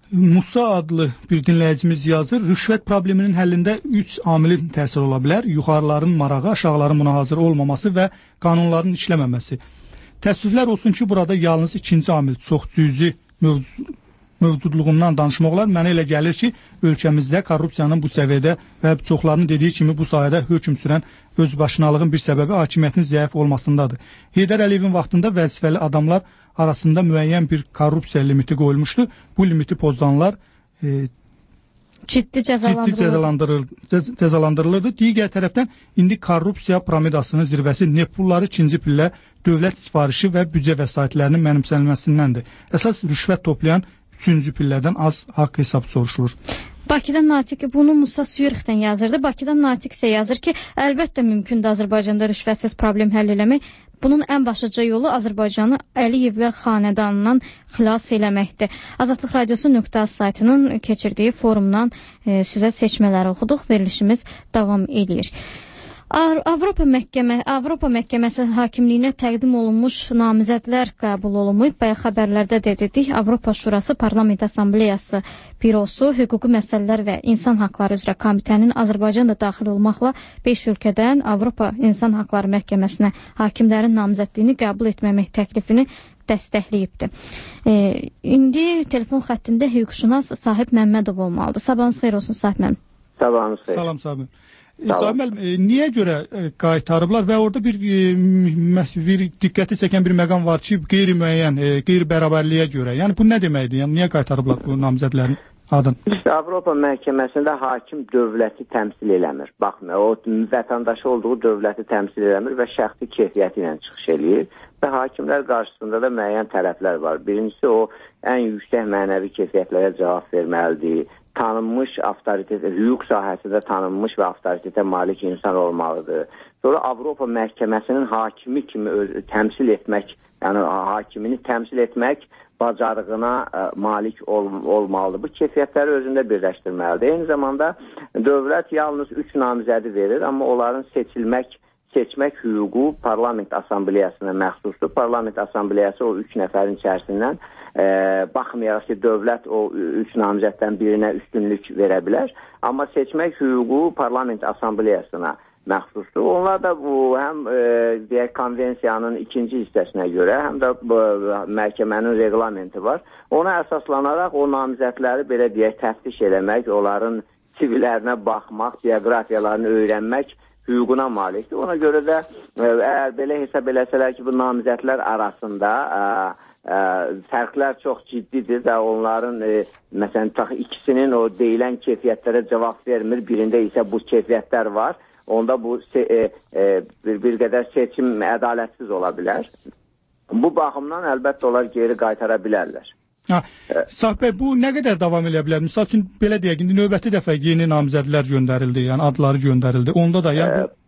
Musa adlı bir dinləyicimiz yazır. Rüşvət probleminin həllində üç amilin təsir ola bilər. Yuxarıların marağı, aşağıların buna hazır olmaması və qanunların işləməməsi. Təəssüflər olsun ki, burada yalnız ikinci amil çox cüzi mövzu mövcudluğundan danışmaq olar. Mənə elə gəlir ki, ölkəmizdə korrupsiyanın bu səviyyədə və çoxlarının dediyi kimi bu sayədə hökm sürən özbaşınalığın bir səbəbi hakimiyyətin zəif olmasındadır. Heydər Əliyevin vaxtında vəzifəli adamlar arasında müəyyən bir korrupsiya limiti qoyulmuşdu. Bu limiti pozulanlar e, ciddi cəzalandırılırdı. cəzalandırılırdı. Digər tərəfdən indi korrupsiya piramidasının zirvəsi neft pulları, ikinci pillə dövlət sifarişi və büdcə vəsaitlərinin mənimsənilməsindəndir. Əsas rüşvət toplayan üçüncü pillədən az haqq hesab soruşulur. Bakıdan Natiq, bunu Musa Suyurixdən yazırdı. Bakıdan Natiq isə yazır ki, əlbəttə mümkündür Azərbaycanda rüşvətsiz problem həll eləmək. Bunun ən başlıca yolu Azərbaycanı Əliyevlər xanədanından xilas eləməkdir. Azadlıq Radiosu nöqtə az saytının keçirdiyi forumdan e, sizə seçmələri oxuduq. Verilişimiz davam edir. Avropa məhkəmə, Avropa məhkəməsi hakimliyinə təqdim olunmuş namizədlər qəbul olunmayıb. Bayaq xəbərlərdə də dedik. Avropa Şurası Parlament Assambleyası Bürosu Hüquqi Məsələlər və İnsan Haqları üzrə Komitənin Azərbaycanda daxil olmaqla beş ölkədən Avropa İnsan Haqları Məhkəməsinə hakimlərin namizədliyini qəbul etməmək təklifini dəstəkləyibdir. E, indi telefon xəttində hüquqşünas Sahib Məmmədov olmalıdır. Sabahınız xeyir olsun Sahib Məmmədov. Sabahınız xeyir. Salam Sahib. Sahib müəllim, e, niyə görə e, qaytarıblar və orada bir, e, bir diqqəti çəkən bir məqam var ki, qeyri-müəyyən, e, qeyri-bərabərliyə görə. Yəni bu nə deməkdir? Yəni niyə qaytarıblar bu namizədlərin adını? İşte Avropa məhkəməsində hakim dövləti təmsil eləmir. Baxmır, o vətəndaşı olduğu dövləti təmsil eləmir və şəxsi keyfiyyəti ilə çıxış eləyir. Və hakimlər qarşısında da müəyyən tələblər var. Birincisi o ən yüksək mənəvi keyfiyyətlərə cavab verməlidir. Tanınmış avtoritet, hüquq sahəsində tanınmış və avtoritetə malik insan olmalıdır. Sonra Avropa məhkəməsinin hakimi kimi öz, təmsil etmək, yəni hakimini təmsil etmək bacarığına ə, malik ol, olmalıdır. Bu keyfiyyətləri özündə birləşdirməlidir. Eyni zamanda dövlət yalnız üç namizədi verir, amma onların seçilmək, seçmək hüququ Parlament Assambleyasına məxsusdur. Parlament Assambleyası o üç nəfərin içərisindən E, baxmayaraq ki, dövlət o üç namizəddən birinə üstünlük verə bilər. Amma seçmək hüququ Parlament Assambleyasına məxsusdur. Onlar da bu həm e, deyək, konvensiyanın ikinci hissəsinə görə, həm də bu, məhkəmənin reglamenti var. Ona əsaslanaraq o namizədləri belə deyək, təftiş eləmək, onların sivillərinə baxmaq, bioqrafiyalarını öyrənmək hüququna malikdir. Ona görə də e, əgər belə hesab eləsələr ki, bu namizədlər arasında e, Ə, fərqlər çox ciddidir və onların e, məsələn ikisinin o deyilən keyfiyyətlərə cavab vermir, birində isə bu keyfiyyətlər var, onda bu e, e, bir, bir qədər seçim ədalətsiz ola bilər. Bu baxımdan əlbəttə onlar geri qaytara bilərlər. Ha, Sahib bəy, bu nə qədər davam edə bilər? Misal üçün belə deyək, indi növbəti dəfə yeni namizədlər göndərildi, yəni adları göndərildi. Onda da yəni bu...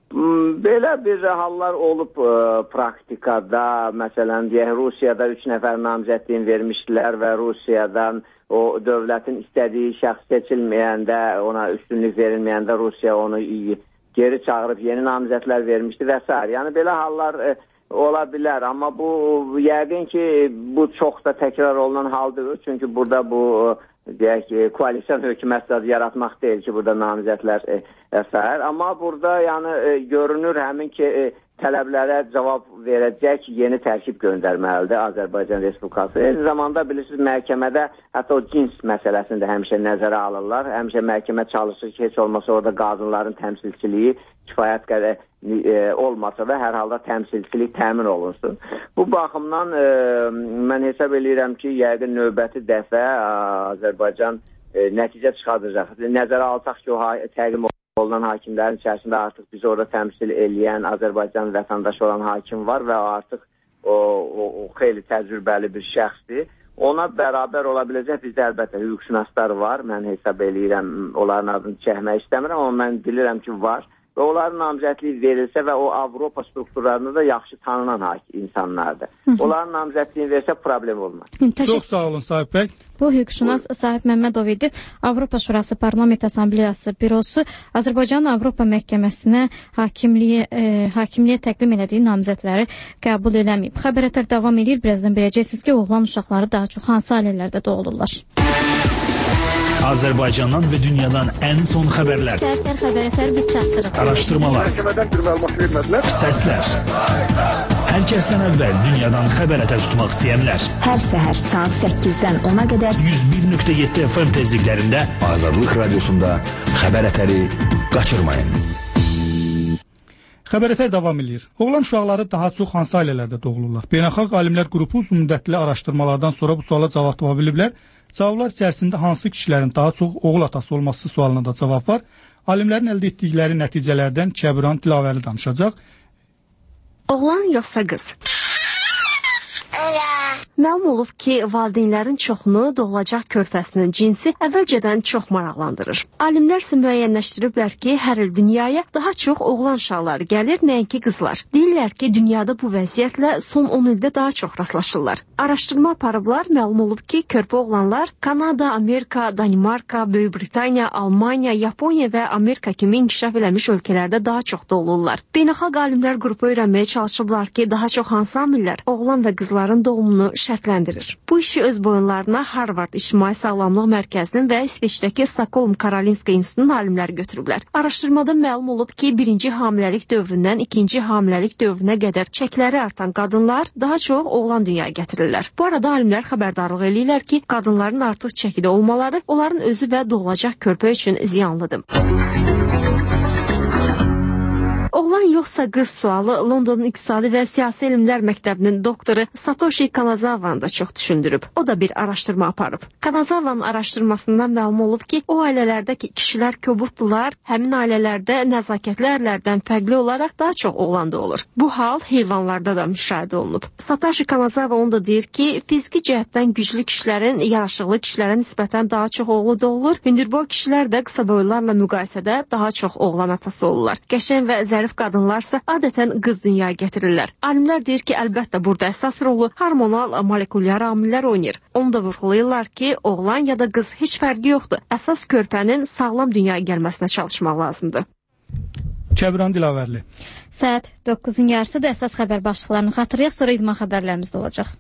Belə bir hallar olub ə, praktikada, məsələn, deyək, Rusiyada üç nəfər namizədliyin vermişdilər və Rusiyadan o dövlətin istədiyi şəxs seçilməyəndə, ona üstünlük verilməyəndə Rusiya onu geri çağırıb yeni namizədlər vermişdi və s. Yəni belə hallar ə, ola bilər, amma bu yəqin ki, bu çox da təkrar olunan haldır, çünki burada bu deyək ki, koalisyon hökuməti yaratmaq deyil ki, burada namizədlər e, əsər. Amma burada yəni e, görünür həmin ki, e, tələblərə cavab verəcək yeni tərkib göndərməlidir Azərbaycan Respublikası. Eyni zamanda bilirsiniz, məhkəmədə hətta o cins məsələsini də həmişə nəzərə alırlar. Həmişə məhkəmə çalışır ki, heç olmasa orada qadınların təmsilçiliyi kifayət qədər e, olmasa da hər halda təmsilçilik təmin olunsun. Bu baxımdan e, mən hesab edirəm ki, yəqin növbəti dəfə Azərbaycan e, nəticə çıxardacaq. Nəzərə alsaq ki, o təqdim olunan hakimlərin içərisində artıq biz orada təmsil eləyən Azərbaycan vətəndaşı olan hakim var və artıq o, o, o xeyli təcrübəli bir şəxsdir. Ona bərabər ola biləcək bizdə əlbəttə hüquqşünaslar var. Mən hesab eləyirəm, onların adını çəkmək istəmirəm, amma mən bilirəm ki, var. Və onların namizədliyi verilsə və o Avropa strukturlarında da yaxşı tanınan insanlardır. Hı -hı. Onların namizədliyini versə problem olmaz. Hı, çox sağ olun Sahib bəy. Bu hüquqşünas Sahib Məmmədov idi. Avropa Şurası Parlament Assambleyası Bürosu Azərbaycanın Avropa Məhkəməsinə hakimliyə, e, hakimliyə təqdim elədiyi namizədləri qəbul eləməyib. Xəbər ətər davam edir. Birazdan biləcəksiniz ki, oğlan uşaqları daha çox hansı ailələrdə doğulurlar. Azərbaycandan və dünyadan ən son xəbərlər. Sərsər xəbərlər biz çatdırırıq. Araşdırmalar. Səslər. Hər kəsdən əvvəl dünyadan xəbər ətər tutmaq istəyənlər. Hər səhər saat səkkizdən ona qədər yüz bir nöqtə yeddi F M tezliklərində Azadlıq Radiosunda xəbər ətəri qaçırmayın. Xəbər ətər davam edir. Oğlan uşaqları daha çox hansı ailələrdə doğulurlar? Beynəlxalq alimlər qrupu uzun müddətli araşdırmalardan sonra bu suala cavab tapa biliblər. Cavablar içərisində hansı kişilərin daha çox oğul atası olması sualına da cavab var. Alimlərin əldə etdikləri nəticələrdən Kəbran Dilavəli danışacaq. Oğlan yoxsa qız? Məlum olub ki, valideynlərin çoxunu doğulacaq körpəsinin cinsi əvvəlcədən çox maraqlandırır. Alimlər isə müəyyənləşdiriblər ki, hər il dünyaya daha çox oğlan uşaqları gəlir, nəinki qızlar. Deyirlər ki, dünyada bu vəziyyətlə son on ildə daha çox rastlaşırlar. Araşdırma aparıblar, məlum olub ki, körpə oğlanlar Kanada, Amerika, Danimarka, Böyük Britaniya, Almaniya, Yaponiya və Amerika kimi inkişaf eləmiş ölkələrdə daha çox doğulurlar. Beynəlxalq alimlər qrupu öyrənməyə çalışıblar ki, daha çox hansı amillər oğlan və qızların doğumunu şərtləndirir. Bu işi öz boyunlarına Harvard İctimai Sağlamlıq Mərkəzinin və İsveçdəki Stockholm Karolinska İnstitutunun alimləri götürüblər. Araşdırmada məlum olub ki, birinci hamiləlik dövründən ikinci hamiləlik dövrünə qədər çəkləri artan qadınlar daha çox oğlan dünyaya gətirirlər. Bu arada alimlər xəbərdarlıq eləyirlər ki, qadınların artıq çəkidə olmaları onların özü və doğulacaq körpə üçün ziyanlıdır. Oğlan yoxsa qız sualı Londonun İqtisadi və Siyasi Elmlər Məktəbinin doktoru Satoshi Kanazavanı da çox düşündürüb. O da bir araşdırma aparıb. Kanazavanın araşdırmasından məlum olub ki, o ailələrdəki kişilər kobuddular, həmin ailələrdə nəzakətli ərlərdən fərqli olaraq daha çox oğlan da olur. Bu hal heyvanlarda da müşahidə olunub. Satoshi Kanazava onu da deyir ki, fiziki cəhətdən güclü kişilərin yaraşıqlı kişilərə nisbətən daha çox oğlu da olur. Hündürboy kişilər də qısa boylarla müqayisədə daha çox oğlan atası olurlar. Qəşəng və zərif qadınlarsa adətən qız dünyaya gətirirlər. Alimlər deyir ki, əlbəttə burada əsas rolu hormonal molekulyar amillər oynayır. Onu da vurğulayırlar ki, oğlan ya da qız heç fərqi yoxdur. Əsas körpənin sağlam dünyaya gəlməsinə çalışmaq lazımdır. Kəbran Dilavərli. Saat doqquzun yarısı da əsas xəbər başlıqlarını xatırlayaq, sonra idman xəbərlərimiz də olacaq.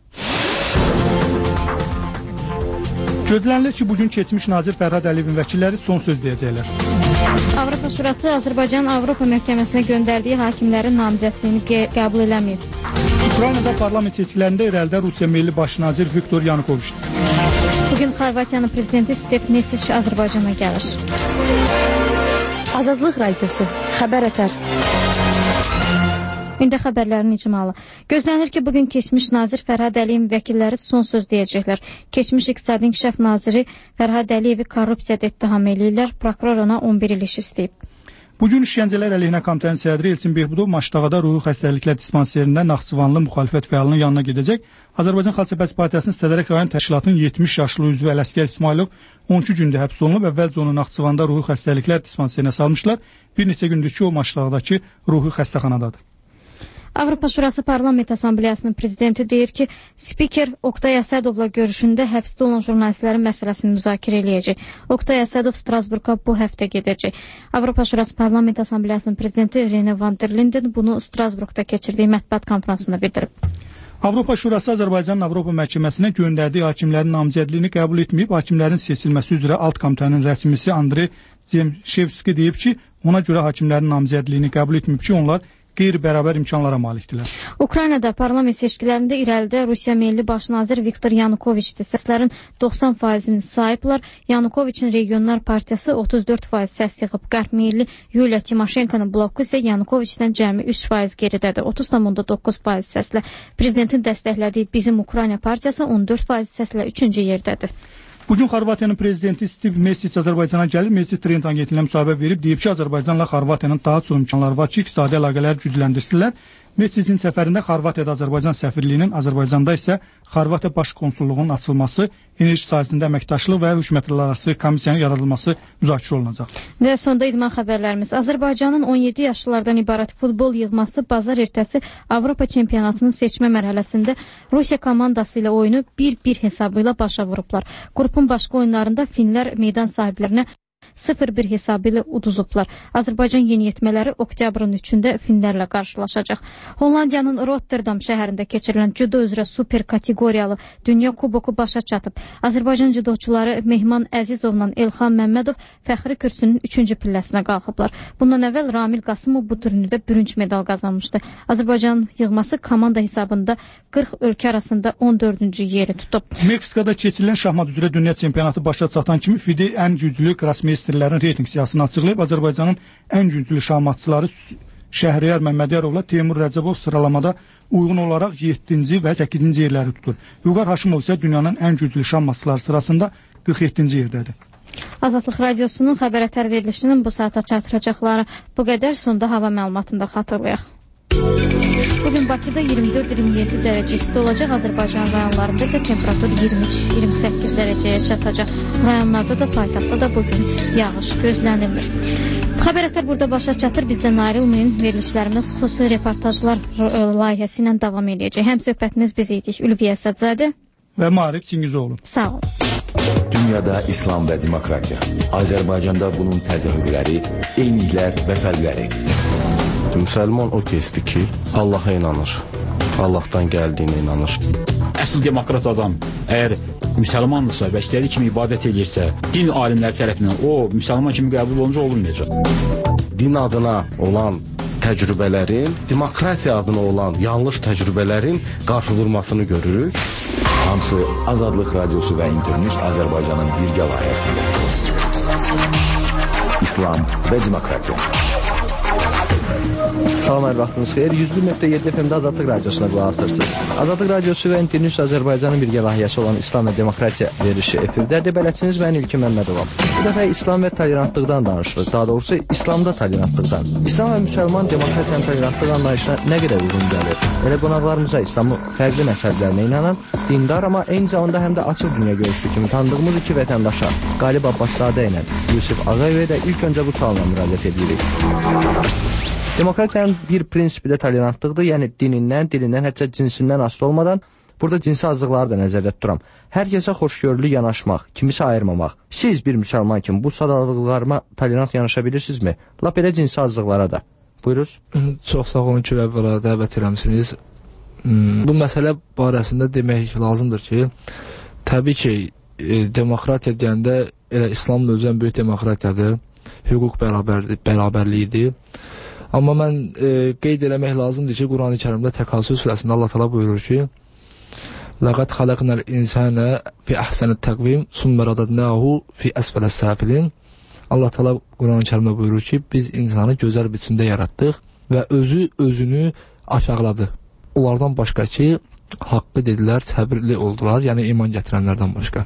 Gözlənilir ki, bugün keçmiş nazir Fərhad Əliyevin vəkilləri son söz deyəcəklər. Avropa Şurası Azərbaycan Avropa Məhkəməsinə göndərdiyi hakimlərin namizədliyini qəbul eləməyib. Ukraynada parlament seçkilərində irəlidə Rusiya Milli Baş nazir Viktor Yanukoviçdir. Bugün Xorvatiyanın prezidenti Step Mesic Azərbaycana gəlir. Azadlıq Radiosu, xəbər ətər. İndi xəbərlərin icmalı. Gözlənir ki, bugün keçmiş nazir Fərhad Əliyevin vəkilləri son söz deyəcəklər. Keçmiş İqtisadi İnkişaf naziri Fərhad Əliyevi korrupsiyada ittiham eləyirlər. Prokuror ona on bir il iş istəyib. Bugün İşgəncələr əleyhinə komitənin sədri Elçin Behbudov Maşdağada ruhi xəstəliklər dispanserində Naxçıvanlı müxalifət fəalının yanına gedəcək. Azərbaycan Xalq Cəbhəsi Partiyasının Sədərək rayon təşkilatının yetmiş yaşlı üzvü Ələsgər İsmailov on iki gündə həbs olunub. Əvvəlcə onu Naxçıvanda ruhi xəstəliklər dispanserinə salmışlar. Bir neçə gündür ki, o Maşdağdakı ruhi xəstəxanadadır. Avropa Şurası Parlament Assambleyasının prezidenti deyir ki, spiker Oqtay Əsədovla görüşündə həbsdə olan jurnalistlərin məsələsini müzakirə eləyəcək. Oqtay Əsədov Strasburqa bu həftə gedəcək. Avropa Şurası Parlament Assambleyasının prezidenti Rene van der Linden bunu Strasburqda keçirdiyi mətbuat konfransında bildirib. Avropa Şurası Azərbaycanın Avropa Məhkəməsinə göndərdiyi hakimlərin namizədliyini qəbul etməyib. Hakimlərin seçilməsi üzrə alt komitənin rəsmisi Andrey Zemşevski deyib ki, ona görə hakimlərin namizədliyini qəbul etməyib ki, onlar qeyri-bərabər imkanlara malikdirlər. Ukraynada parlament seçkilərində irəlidə Rusiya Milli Baş nazir Viktor Yanukoviçdir. Səslərin doxsan faizini sahiblər. Yanukoviçin Regionlar Partiyası otuz dörd faiz səs yığıb. Qərb Milli Yuliya Timoşenkonun bloku isə Yanukoviçdən cəmi üç faiz geridədir. otuz tam doqquz faiz səslə. Prezidentin dəstəklədiyi Bizim Ukrayna Partiyası on dörd faiz səslə üçüncü yerdədir. Bugün Xorvatiyanın prezidenti Step Mesic Azərbaycana gəlir. Mesic Trend agentliğinə müsahibə verib, deyib ki, Azərbaycanla Xorvatiyanın daha çox imkanları var ki, iqtisadi əlaqələri gücləndirsinlər. Mesicin səfərində Xorvatiyada Azərbaycan səfirliyinin, Azərbaycanda isə Xorvatiya baş konsulluğunun açılması, enerji sahəsində əməkdaşlıq və hökumətlərarası komissiyanın yaradılması müzakirə olunacaq. Və sonda idman xəbərlərimiz. Azərbaycanın on yeddi yaşlılardan ibarət futbol yığması bazar ertəsi Avropa çempionatının seçmə mərhələsində Rusiya komandası ilə oyunu bir bir hesabı ilə başa vurublar. Qrupun başqa oyunlarında Finlər meydan sahiblərinə sıfır bir hesabı ilə uduzublar. Azərbaycan yeniyetmələri oktyabrın üçündə Finlərlə qarşılaşacaq. Hollandiyanın Rotterdam şəhərində keçirilən cüdo üzrə super kateqoriyalı Dünya Kuboku başa çatıb. Azərbaycan cüdoçuları Mehman Əzizovla Elxan Məmmədov fəxri kürsünün üçüncü pilləsinə qalxıblar. Bundan əvvəl Ramil Qasımov bu turnirdə bürünc medal qazanmışdı. Azərbaycan yığması komanda hesabında qırx ölkə arasında on dördüncü yeri tutub. Meksikada keçirilən şahmat üzrə dünya çempionatı başa çatan kimi FIDE ən güclü grossmeisterlərin reyting siyasını açıqlayıb. Azərbaycanın ən güclü şahmatçıları Şəhriyar Məmmədiyarovla Teymur Rəcəbov sıralamada uyğun olaraq yeddinci və səkkizinci yerləri tutur. Vüqar Haşimov isə dünyanın ən güclü şahmatçıları sırasında qırx yeddinci yerdədir. Azadlıq Radiosunun xəbər ətər verilişinin bu saata çatdıracaqları bu qədər, sonda hava məlumatında xatırlayaq. Bugün Bakıda iyirmi dörd iyirmi yeddi dərəcə isti olacaq. Azərbaycan rayonlarında isə temperatur iyirmi üç iyirmi səkkiz dərəcəyə çatacaq. Rayonlarda da, paytaxtda da bugün yağış gözlənilmir. Xəbər ətər burada başa çatır. Bizdən ayrılmayın. Verilişlərimdə xüsusi reportajlar layihəsi ilə davam edəcək. Həm söhbətiniz biz idik. Ülviyə Əsədzadə və Maarif Çingizoğlu. Sağ olun. Dünyada İslam və demokratiya. Azərbaycanda bunun təzahürləri, eyniliklər və fərqləri. Müsəlman o kəsdir ki, Allaha inanır. Allahdan gəldiyinə inanır. Əsl demokrat adam əgər müsəlmandırsa və istədiyi kimi ibadət edirsə, din alimləri tərəfindən o müsəlman kimi qəbul olunca olunmayacaq. Din adına olan təcrübələrin, demokratiya adına olan yanlış təcrübələrin qarşı durmasını görürük. Hamısı Azadlıq Radiosu və İnternews Azərbaycanın birgə layihəsində. İslam və demokratiya. Salam, hər vaxtınız xeyir. yüz bir nöqtə yeddi F M-də Azadlıq Radiosuna qulaq asırsınız. Azadlıq Radiosu və İnternews Azərbaycanın birgə layihəsi olan İslam və Demokratiya verilişi efirdədir. Bələdçiniz mən İlkin Məmmədovam. Bu dəfə İslam və tolerantlıqdan danışırıq. Daha doğrusu İslamda tolerantlıqdan. İslam və müsəlman demokratiyanın tolerantlıq anlayışına nə qədər uyğun gəlir? Elə qonaqlarımıza İslamın fərqli məsələlərine inanan, dindar, amma eyni zamanda həm də açıq dünya görüşü kimi tanıdığımız iki vətəndaşa, Qalib Abbaszadə ilə Yusif Ağayevə də ilk öncə bu sualla müraciət edirik. Demokratiyanın bir prinsipi də tolerantlıqdır, yəni dinindən, dilindən, hətta cinsindən asılı olmadan burada cinsi azlıqları da nəzərdə tuturam. Hər kəsə xoşgörülü yanaşmaq, kimisə ayırmamaq. Siz bir müsəlman kimi bu sadalılıqlarıma tolerant yanaşa bilirsinizmi? Lap elə cinsi azlıqlara da. Buyuruz. Çox sağ olun ki, əvvəla dəvət eləmişsiniz. Bu məsələ barəsində demək lazımdır ki, təbii ki, e, demokratiya deyəndə elə İslamın özü ən böyük demokratiyadır, hüquq bərabərliyidir. Amma mən e, qeyd eləmək lazımdır ki, Quran-ı Kərimdə Təkasür surəsində Allah təala buyurur ki: "Laqad xalaqnal insana fi ahsani təqvim, summa radadnahu fi asfalis safilin." Allah təala Quran-ı Kərimdə buyurur ki, biz insanı gözəl biçimdə yaratdıq və özü özünü aşağıladı. Onlardan başqa ki, haqqı dedilər, səbirli oldular, yəni iman gətirənlərdən başqa.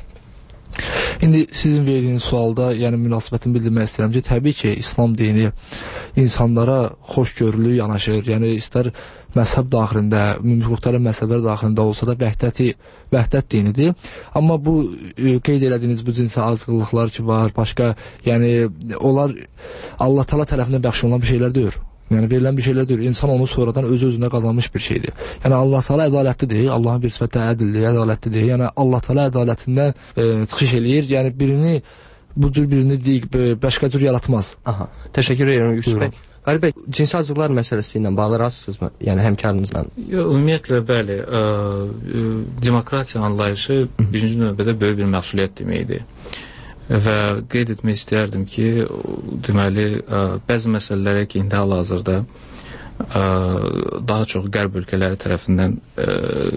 İndi sizin verdiyiniz sualda, yəni münasibətimi bildirmək istəyirəm ki, təbii ki, İslam dini insanlara xoşgörülü yanaşır. Yəni istər məzhəb daxilində, müxtəlif məzhəblər daxilində olsa da vəhdəti, vəhdət dinidir. Amma bu e, qeyd elədiyiniz bu cinsi azğınlıqlar ki var, başqa, yəni onlar Allah Təala tərəfindən bəxş olunan bir şeylər deyil. Yəni verilən bir şeylər deyil. İnsan onu sonradan öz-özünə qazanmış bir şeydir. Yəni Allah Teala ədalətlidir. Allahın bir sifəti ədildir, ədalətlidir. Yəni Allah Teala ədalətindən e, çıxış eləyir. Yəni birini bu cür birini deyik, başqa cür yaratmaz. Aha. Təşəkkür edirəm Yusuf bəy. Qalib bəy, cinsi azlıqlar məsələsi ilə bağlı razısınızmı? Yəni həmkarınızla? Yox, ümumiyyətlə bəli. Ə, ə, demokratiya anlayışı birinci növbədə böyük bir məsuliyyət deməkdir. Və qeyd etmək istəyərdim ki, deməli, ə, bəzi məsələlərə ki, indi hal-hazırda ə, daha çox qərb ölkələri tərəfindən ə,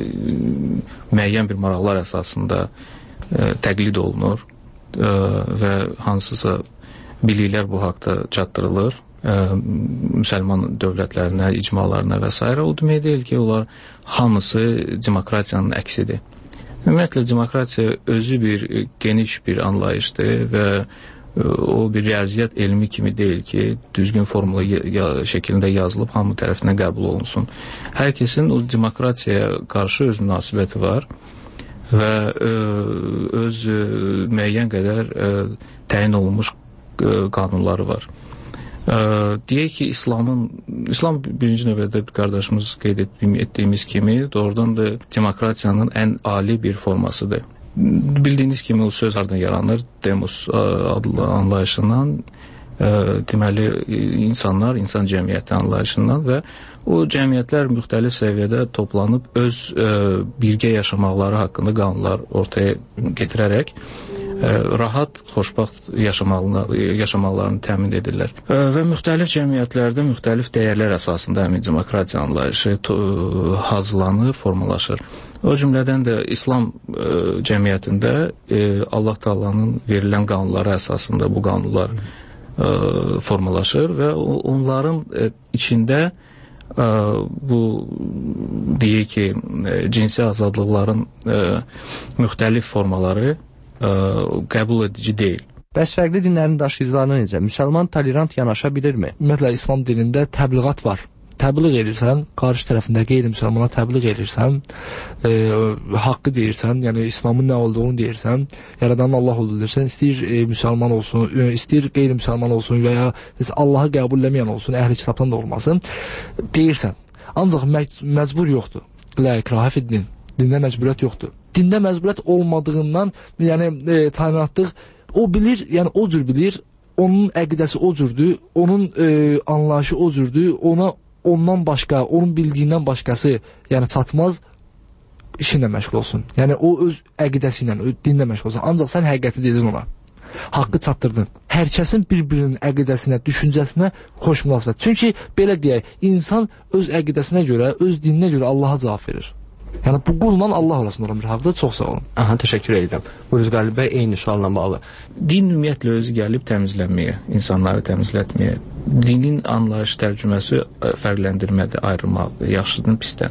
müəyyən bir maraqlar əsasında ə, təqlid olunur ə, və hansısa biliklər bu haqda çatdırılır ə, müsəlman dövlətlərinə, icmalarına və s. O demək deyil ki, onlar hamısı demokratiyanın əksidir. Ümumiyyətlə, demokratiya özü bir geniş bir anlayışdır və o bir riyaziyyat elmi kimi deyil ki, düzgün formula ya şəklində yazılıb hamı tərəfindən qəbul olunsun. Hər kəsin o demokratiyaya qarşı öz münasibəti var və ə, öz ə, müəyyən qədər ə, təyin olunmuş ə, qanunları var. Ə, deyək ki, İslamın, İslam birinci növbədə qardaşımız qeyd etdiyimiz kimi doğrudan da demokratiyanın ən ali bir formasıdır. bildiyiniz kimi o söz hardan yaranır? Demos adlı anlayışından, e, deməli insanlar, insan cəmiyyəti anlayışından və o cəmiyyətlər müxtəlif səviyyədə toplanıb öz e, birgə yaşamaqları haqqında qanunlar ortaya getirərək e, rahat, xoşbaxt yaşamaqlarını təmin edirlər. E, və müxtəlif cəmiyyətlərdə müxtəlif dəyərlər əsasında həmin demokratiya anlayışı hazırlanır, formalaşır. O cümlədən də İslam e, cəmiyyətində e, Allah Taala'nın verilən qanunları əsasında bu qanunlar e, formalaşır və onların e, içində e, bu deyək ki, e, cinsi azadlıqların e, müxtəlif formaları e, qəbul edici deyil. Bəs fərqli dinlərin daşıyıcılarına necə? Müsəlman tolerant yanaşa bilirmi? Ümumiyyətlə İslam dinində təbliğat var. Təbliğ edirsən, qarşı tərəfində qeyri-müsəlmana təbliğ edirsən, e, haqqı deyirsən, yəni İslamın nə olduğunu deyirsən, yaradanın Allah olduğunu deyirsən, istəyir e, müsəlman olsun, e, istəyir qeyri-müsəlman olsun və ya Allahı qəbul eləməyən olsun, əhli kitabdan da olmasın, deyirsən. Ancaq məc məcbur yoxdur. Lə ikraha fiddin. Dində məcburiyyət yoxdur. Dində məcburiyyət olmadığından, yəni e, tayinatlıq o bilir, yəni o cür bilir, onun əqidəsi o cürdür, onun e, anlayışı o cürdür, ona ondan başqa, onun bildiyindən başqası, yəni çatmaz, işinlə məşğul olsun. Yəni o öz əqidəsi ilə, dinlə məşğul olsun. Ancaq sən həqiqəti dedin ona. Haqqı çatdırdın. Hər kəsin bir-birinin əqidəsinə, düşüncəsinə xoş münasibət. Çünki belə deyək, insan öz əqidəsinə görə, öz dininə görə Allaha cavab verir. Yəni bu qulla Allah arasında olan bir haqda çox sağ olun. Aha, təşəkkür edirəm. Buyuruz Qalib bəy, eyni sualla bağlı. Din ümumiyyətlə özü gəlib təmizlənməyə, insanları təmizlətməyə. Dinin anlayış tərcüməsi fərqləndirmədir, ayrılmalıdır, yaxşıdan pisdən.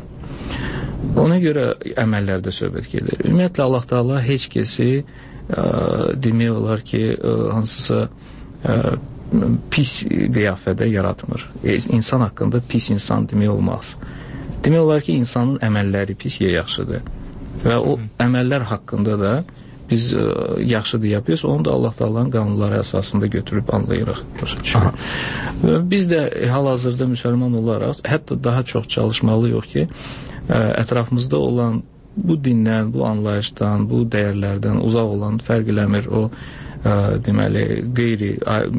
Ona görə əməllərdə söhbət gedir. Ümumiyyətlə Allah Taala heç kəsi ə, demək olar ki, ə, hansısa ə, pis qiyafədə yaratmır. E, insan haqqında pis insan demək olmaz. Demək olar ki, insanın əməlləri pis ya yaxşıdır. Və o əməllər haqqında da biz ə, yaxşıdır yapıyoruz, onu da Allah Taala'nın qanunları əsasında götürüb anlayırıq. Biz də hal-hazırda müsəlman olaraq hətta daha çox çalışmalıyıq ki, ə, ətrafımızda olan bu dindən, bu anlayışdan, bu dəyərlərdən uzaq olan fərq eləmir o ə, deməli qeyri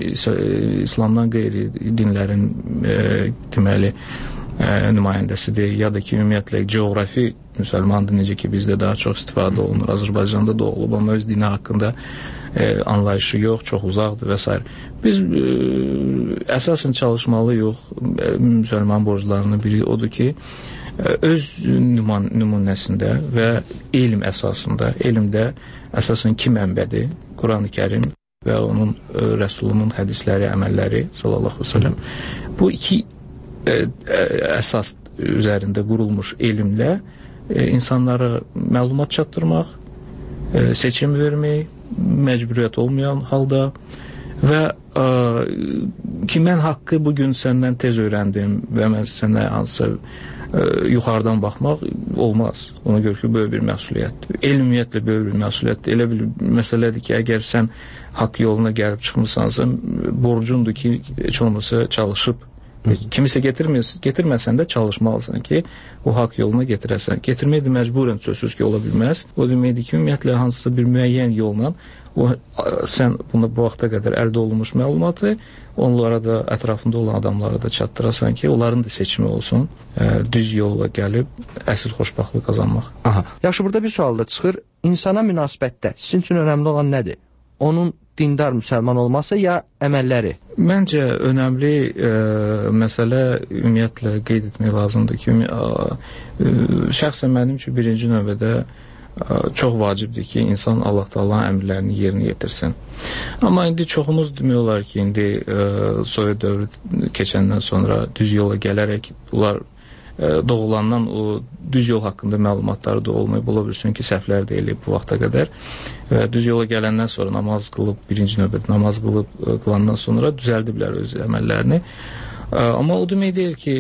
İslamdan qeyri dinlərin ə, deməli ə, nümayəndəsidir, ya da ki, ümumiyyətlə coğrafi müsəlmandır, necə ki, bizdə daha çox istifadə olunur. Azərbaycanda da olub, amma öz dini haqqında e, anlayışı yox, çox uzaqdır və s. Biz e, əsasən çalışmalıyıq, e, müsəlman borclarının biri odur ki, e, öz nüman, nümunəsində və elm əsasında, elmdə əsasən iki mənbədir, Quran-ı Kərim və onun e, Rəsulunun hədisləri, əməlləri, sallallahu aleyhi ve sellem. Bu iki e, e, əsas üzərində qurulmuş elmlə e, insanlara məlumat çatdırmaq, e, seçim vermək, məcburiyyət olmayan halda və e, ki, mən haqqı bugün səndən tez öyrəndim və mən sənə hansısa e, yuxarıdan baxmaq olmaz. Ona görə ki, böyük bir məsuliyyətdir. Elm ümumiyyətlə böyük bir məsuliyyətdir. Elə bir məsələdir ki, əgər sən haqq yoluna gəlib çıxmısansa, borcundur ki, heç olmasa çalışıb kimisə getirməsən də çalışmalısan ki, o haqq yoluna getirəsən. Getirmək də məcburən sözsüz ki, ola bilməz. O deməkdir ki, ümumiyyətlə hansısa bir müəyyən yolla o, sən buna bu vaxta qədər əldə olunmuş məlumatı onlara da, ətrafında olan adamlara da çatdırasan ki, onların da seçimi olsun, ə, düz yolla gəlib əsl xoşbaxtlıq qazanmaq. Aha. Yaxşı, burada bir sual da çıxır. İnsana münasibətdə sizin üçün önəmli olan nədir? Onun dindar müsəlman olması ya əməlləri? Məncə önəmli ə, məsələ ümumiyyətlə qeyd etmək lazımdır ki, ə, şəxsən mənim üçün birinci növbədə ə, çox vacibdir ki, insan Allah Taala'nın əmrlərini yerinə yetirsin. Amma indi çoxumuz demək olar ki, indi ə, Sovet dövrü keçəndən sonra düz yola gələrək bunlar ə, doğulandan o düz yol haqqında məlumatları da olmayıb, ola bilsin ki, səhvlər də eləyib bu vaxta qədər və düz yola gələndən sonra namaz qılıb, birinci növbədə namaz qılıb qılandan sonra düzəldiblər öz əməllərini. Amma o demək deyil ki,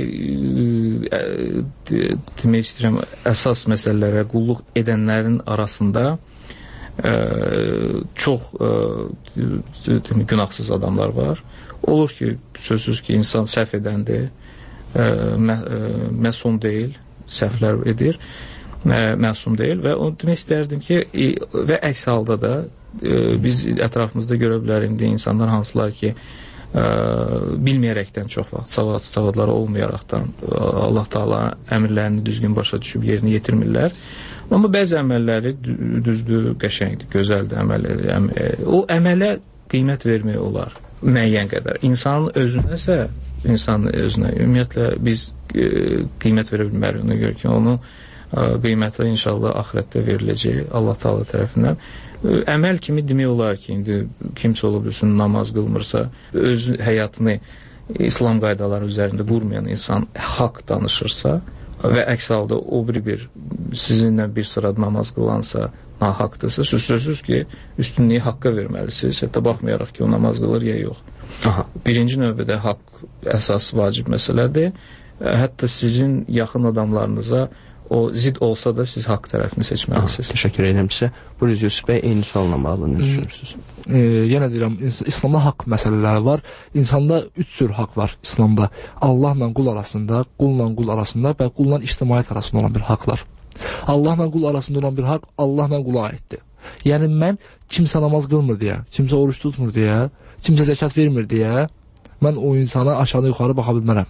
demək istəyirəm, əsas məsələlərə qulluq edənlərin arasında ə, çox ə, demək, günahsız adamlar var. Olur ki, sözsüz ki, insan səhv edəndir, ə, mə, ə, məsun deyil, səhvlər edir məsum deyil və onu demək istərdim ki, və əks halda da biz ətrafımızda görə bilərik indi insanlar hansılar ki, ə, bilməyərəkdən çox vaxt, savad, savadları olmayaraqdan Allah Taala əmrlərini düzgün başa düşüb yerinə yetirmirlər. Amma bəzi əməlləri düzdür, qəşəngdir, gözəldir əməl. Əm, o əmələ qiymət vermək olar müəyyən qədər. İnsanın özünəsə, insanın özünə ümumiyyətlə biz ə, qiymət verə bilmərik. Ona görə ki, onu ə, qiyməti inşallah axirətdə veriləcək Allah Taala tərəfindən. Əməl kimi demək olar ki, indi kimsə ola bilsin namaz qılmırsa, öz həyatını İslam qaydaları üzərində qurmayan insan haqq danışırsa və əks halda o bir bir sizinlə bir sıra namaz qılansa nahaqdırsa, sözsüz ki, üstünlüyü haqqa verməlisiniz, hətta baxmayaraq ki, o namaz qılır ya yox. Aha. Birinci növbədə haqq əsas vacib məsələdir. Hətta sizin yaxın adamlarınıza o zid olsa da siz haqq tərəfini seçməlisiniz. Təşəkkür edirəm sizə. Buyurun Yusuf bəy, eyni sualla bağlı nə düşünürsünüz? E, yenə deyirəm, İslamda haqq məsələləri var. İnsanda üç cür haqq var İslamda. Allahla qul arasında, qulla qul arasında və qulla ictimaiyyət arasında olan bir haqlar. Allahla qul arasında olan bir haqq Allahla qula aiddir. Yəni mən kimsə namaz qılmır deyə, kimsə oruç tutmur deyə, kimsə zəkat vermir deyə mən o insana aşağı yuxarı baxa bilmərəm.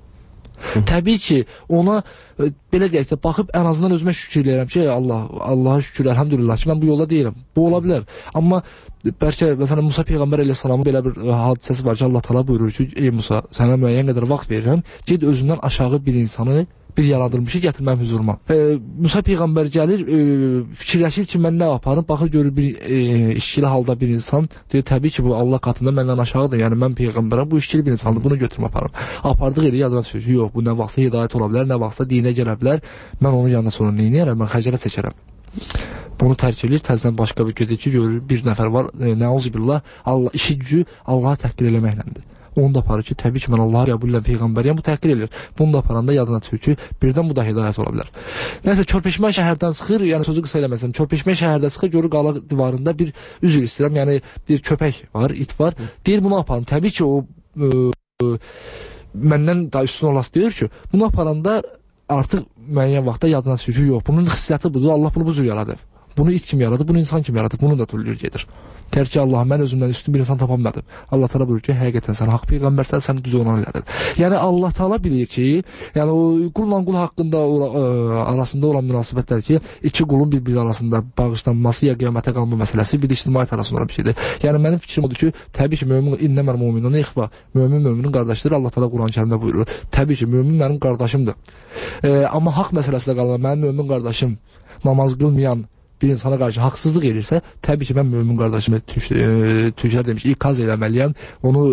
Təbii ki, ona belə deyək də, baxıb ən azından özümə şükür edirəm ki, Allah, Allaha şükür, əlhamdülillah ki, mən bu yolda deyirəm. Bu ola bilər. Amma bəlkə, məsələn, Musa Peyğəmbər əleyhissalamın belə bir hadisəsi var ki, Allah Taala buyurur ki, ey Musa, sənə müəyyən qədər vaxt verirəm, ged özündən aşağı bir insanı, bir yaradılmışı gətir mənim hüzuruma. E, Musa Peyğəmbər gəlir, e, fikirləşir ki, mən nə yaparım? Baxır, görür bir e, işkili halda bir insan, deyir, təbii ki, bu Allah katında məndən aşağıdır, yəni mən Peyğəmbərəm, bu işkili bir insandır, bunu götürüm aparım. Apardıq elə yadına sözü, yox, bu nə vaxtsa hidayət ola bilər, nə vaxtsa dinə gələ bilər, mən onun yanına sonra neyniyərəm, mən xəcərə çəkərəm. Bunu tərk edir, təzdən başqa bir gedir ki, görür, bir nəfər var, e, nəuzubillah, Allah, işi gücü Allah'a təhqir eləməklədir. Onu da aparır ki, təbii ki, mən Allah'a qəbul edən Peyğəmbəriyəm, bu təhqir edir. Bunu da aparanda yadına düşür ki, birdən bu da hidayət ola bilər. Nəysə, Körpeşmək şəhərdən çıxır, yəni sözü qısa eləməsəm, Körpeşmək şəhərdə çıxır, görür qala divarında bir üzr istəyirəm, yəni deyir, köpək var, it var, deyir, bunu aparın. Təbii ki, o e, e, məndən daha üstün olası deyir ki, bunu aparanda artıq müəyyən vaxtda yadına düşür ki, yox, bunun xüsusiyyəti budur, Allah bunu bu cür yaradır. Bunu it kimi yaradır, bunu insan kimi yaradır, bunu da türlür gedir. Tər ki, Allah, mən özümdən üstün bir insan tapamadım. Allah Taala buyurur ki, həqiqətən sən haqq peyğəmbərsən, sən düz olan elədir. Yəni Allah Taala bilir ki, yəni o qulla qul haqqında o, ə, arasında olan münasibətlər ki, iki qulun bir-biri arasında bağışlanması ya qiyamətə qalma məsələsi bir ictimaiyyət arasında olan bir şeydir. Yəni mənim fikrim odur ki, təbii ki, mömin innəməl mu'minun ixva, mömin möminin qardaşıdır. Allah Taala Quran-Kərimdə buyurur. Təbii ki, mömin mənim qardaşımdır. E, amma haqq məsələsi də qalır. Mənim mömin qardaşım namaz qılmayan bir insana qarşı haqsızlıq edirsə, təbii ki, mən mömin qardaşımı tüccar demiş, ikaz eləməliyəm, onu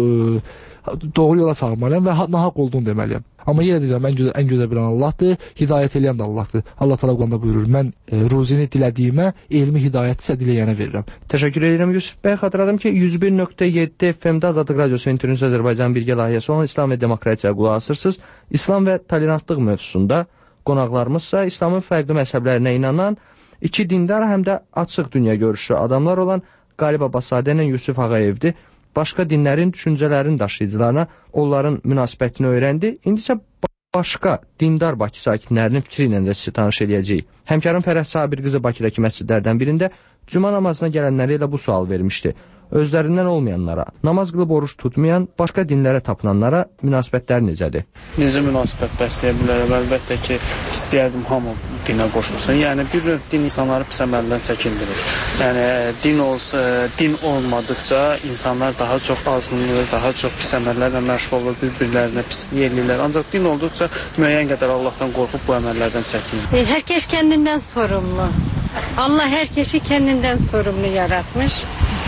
e, doğru yola salmalıyam və nahaq olduğunu deməliyəm. Amma yenə deyirəm, ən gözəl, ən gözəl bilən Allahdır, hidayət eləyən də Allahdır. Allah Taala Quranda buyurur, mən e, ruzini dilədiyimə, elmi hidayət isə diləyənə verirəm. Təşəkkür edirəm Yusuf bəy. Xatırladım ki, yüz bir nöqtə yeddi F M-də Azadlıq Radiosu İnternet Azərbaycan birgə layihəsi olan İslam və Demokratiya qulaq asırsınız. İslam və tolerantlıq mövzusunda qonaqlarımızsa İslamın fərqli məzhəblərinə inanan İki dindar həm də açıq dünya görüşü adamlar olan Qalib Abbaszadə ilə Yusuf Ağayevdir. Başqa dinlərin düşüncələrin daşıyıcılarına onların münasibətini öyrəndi. İndi isə başqa dindar Bakı sakinlərinin fikri ilə də sizi tanış edəcəyik. Həmkarım Fərəh Sabir qızı Bakıdakı məscidlərdən birində cümə namazına gələnləri ilə bu sual vermişdi. Özlərindən olmayanlara, namaz qılıb oruç tutmayan, başqa dinlərə tapınanlara münasibətləri necədir? Necə münasibət bəsləyə bilərəm? Əlbəttə ki, istəyərdim hamı dinə qoşulsun. Yəni, bir növ din insanları pis əməldən çəkindirir. Yəni, din, olsa, din olmadıqca insanlar daha çox azğınlıq, daha çox pis əməllərlə məşğul olur, bir-birlərinə pislik eləyirlər. Ancaq din olduqca müəyyən qədər Allahdan qorxub bu əməllərdən çəkinir. E, hər kəs kendindən sorumlu. Allah hər kəsi kendindən sorumlu yaratmış.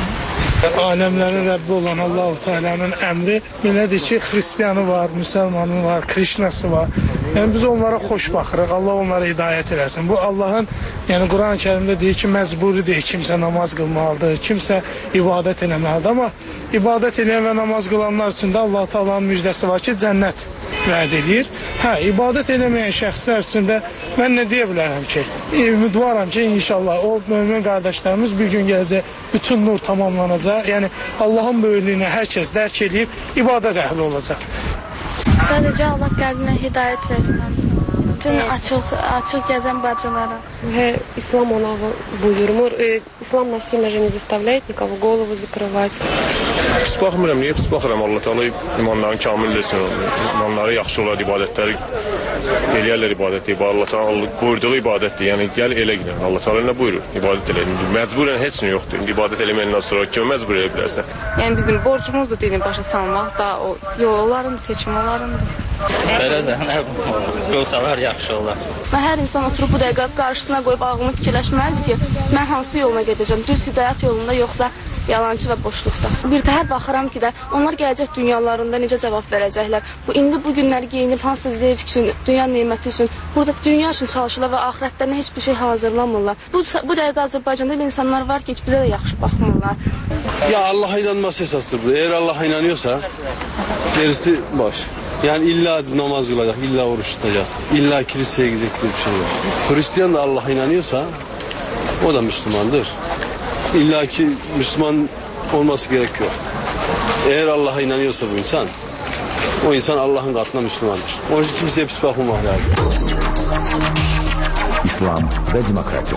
Aləmlərin Rəbbi olan Allah-u Teala'nın əmri belədir ki, xristiyanı var, müsəlmanı var, krişnası var. Yəni biz onlara xoş baxırıq, Allah onlara hidayət eləsin. Bu Allahın, yəni Quran-ı Kərimdə deyir ki, məcburidir, kimsə namaz qılmalıdır, kimsə ibadət eləməlidir. Amma ibadət eləyən və namaz qılanlar üçün də Allah Teala'nın müjdəsi var ki, cənnət vəd edir. Hə, ibadət eləməyən şəxslər üçün də mən nə deyə bilərəm ki, ümidvaram ki, inşallah o mömin qardaşlarımız bir gün gələcək, bütün nur tamamlanacaq. Yəni Allahın böyüklüyünü hər kəs dərk edib ibadət əhli olacaq. Sadəcə Allah qəlbinə hidayət versin hamısına. bütün açıq açıq gəzən bacılara. Hə, İslam ona buyurmur. E, İslam Məsih не заставляет никого голову закрывать. Pis baxmıram, niyə pis baxıram? Allah Taala imanların kamil etsin. İmanları yaxşı olar, ibadətləri eləyərlər ibadəti. Allah Taala buyurduğu ibadətdir. Yəni gəl elə gedin. Allah Taala nə buyurur? İbadət elə. Məcburən heç nə yoxdur. İbadət eləməyəndən sonra kimə məcbur edə bilərsən? Yəni bizim borcumuzdur dini başa salmaq da o yolların seçimi onlarındır. Belə də nə qılsalar yaxşı olar. Və hər insan oturub bu dəqiqə qarşısına qoyub ağlını fikirləşməlidir ki, mən hansı yoluna gedəcəm? Düz hidayət yolunda yoxsa yalancı və boşluqda. Bir təhər baxıram ki də onlar gələcək dünyalarında necə cavab verəcəklər. Bu indi bu günləri geyinib hansısa zevk üçün, dünya neməti üçün, burada dünya üçün çalışırlar və axirətlərinə heç bir şey hazırlamırlar. Bu bu dəqiqə Azərbaycanda elə insanlar var ki, heç bizə də yaxşı baxmırlar. Ya Allah'a inanması esasdır bu. Eğer Allah'a inanıyorsa gerisi boş. Yani illa namaz kılacak, illa oruç tutacak, illa kiliseye gidecek diye bir şey yok. Hristiyan da Allah'a inanıyorsa o da Müslümandır. İlla ki Müslüman olması gerekiyor. Eğer Allah'a inanıyorsa bu insan, o insan Allah'ın katında Müslümandır. Onun için kimseye pis bakmamak lazım. İslam ve demokrasiya.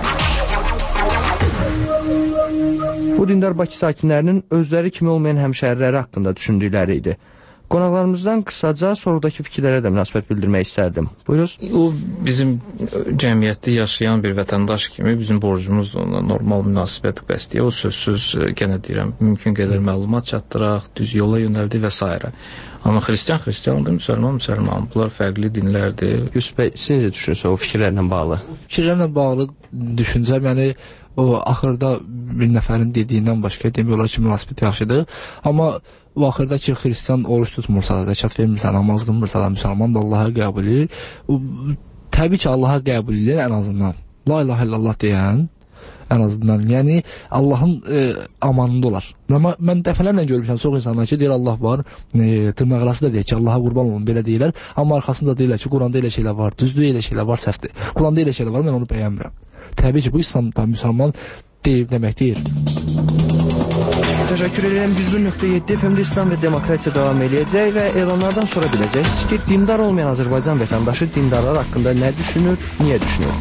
Bu dindar Bakı sakinlərinin özləri kimi olmayan həmşəhərləri haqqında düşündükləri idi. Qonaqlarımızdan qısaca sorudakı fikirlərə də münasibət bildirmək istərdim. Buyuruz. O bizim cəmiyyətdə yaşayan bir vətəndaş kimi bizim borcumuz ona normal münasibət bəsləyir. O sözsüz yenə deyirəm, mümkün qədər məlumat çatdıraq, düz yola yönəldi və s. Amma xristian xristiandır, müsəlman müsəlman. Bunlar fərqli dinlərdir. Yusuf bəy, siz necə düşünürsünüz o fikirlərlə bağlı? Fikirlərlə bağlı düşüncəm, yəni o axırda bir nəfərin dediyindən başqa demək olar ki, münasibət yaxşıdır. Amma o axırda ki, xristian oruç tutmursa da, zəkat vermirsə, namaz qılmırsa da, müsəlman da Allaha qəbul edir. Təbii ki, Allaha qəbul edir ən azından. La ilahe illallah deyən ən azından. Yəni Allahın e, amanında olar. Amma mən dəfələrlə görmüşəm çox insanlar ki, deyir Allah var, e, tırnaqarası da deyir ki, Allaha qurban olun, belə deyirlər. Amma arxasında deyirlər ki, Quranda elə şeylər var, düzdür, elə şeylər var, səhvdir. Quranda elə şeylər var, mən onu bəyənmirəm. Təbii ki, bu İslamda müsəlman deyib demək deyir. Təşəkkür edirəm. yüz bir nöqtə yeddi F M-də İslam və demokratiya davam edəcək və elanlardan sonra biləcəksiniz ki, dindar olmayan Azərbaycan vətəndaşı dindarlar haqqında nə düşünür, niyə düşünür?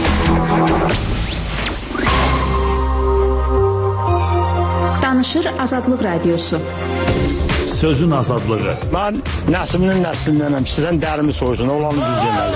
Danışır Azadlıq Radiosu. Sözün azadlığı. Mən nəslinin nəslindənəm. Sizdən dərimi soyusun, olanı düz deməli.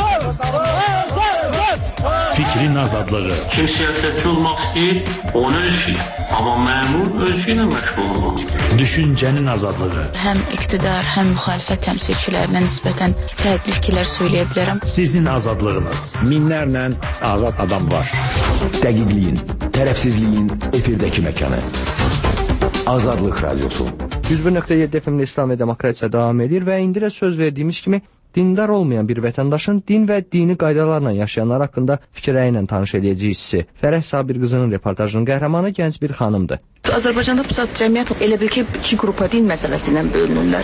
Fikrin azadlığı. Kim siyasətçi olmaq istəyir, onu ölçür. Amma məmur ölçü ilə məşğul olmaq. Düşüncənin azadlığı. Həm iqtidar, həm müxalifət təmsilçilərinə nisbətən fərqli fikirlər söyləyə bilərəm. Sizin azadlığınız. Minlərlə azad adam var. Dəqiqliyin, tərəfsizliyin efirdəki məkanı. Azadlıq Radiosu. yüz bir nöqtə yeddi F M-də İslam və demokratiya davam edir və indi də söz verdiyimiz kimi dindar olmayan bir vətəndaşın din və dini qaydalarla yaşayanlar haqqında fikirləri ilə tanış edəcəyik sizi. Fərəh Sabir qızının reportajının qəhrəmanı gənc bir xanımdır. Azərbaycanda bu saat cəmiyyət elə bil ki, iki qrupa din məsələsi ilə bölünürlər.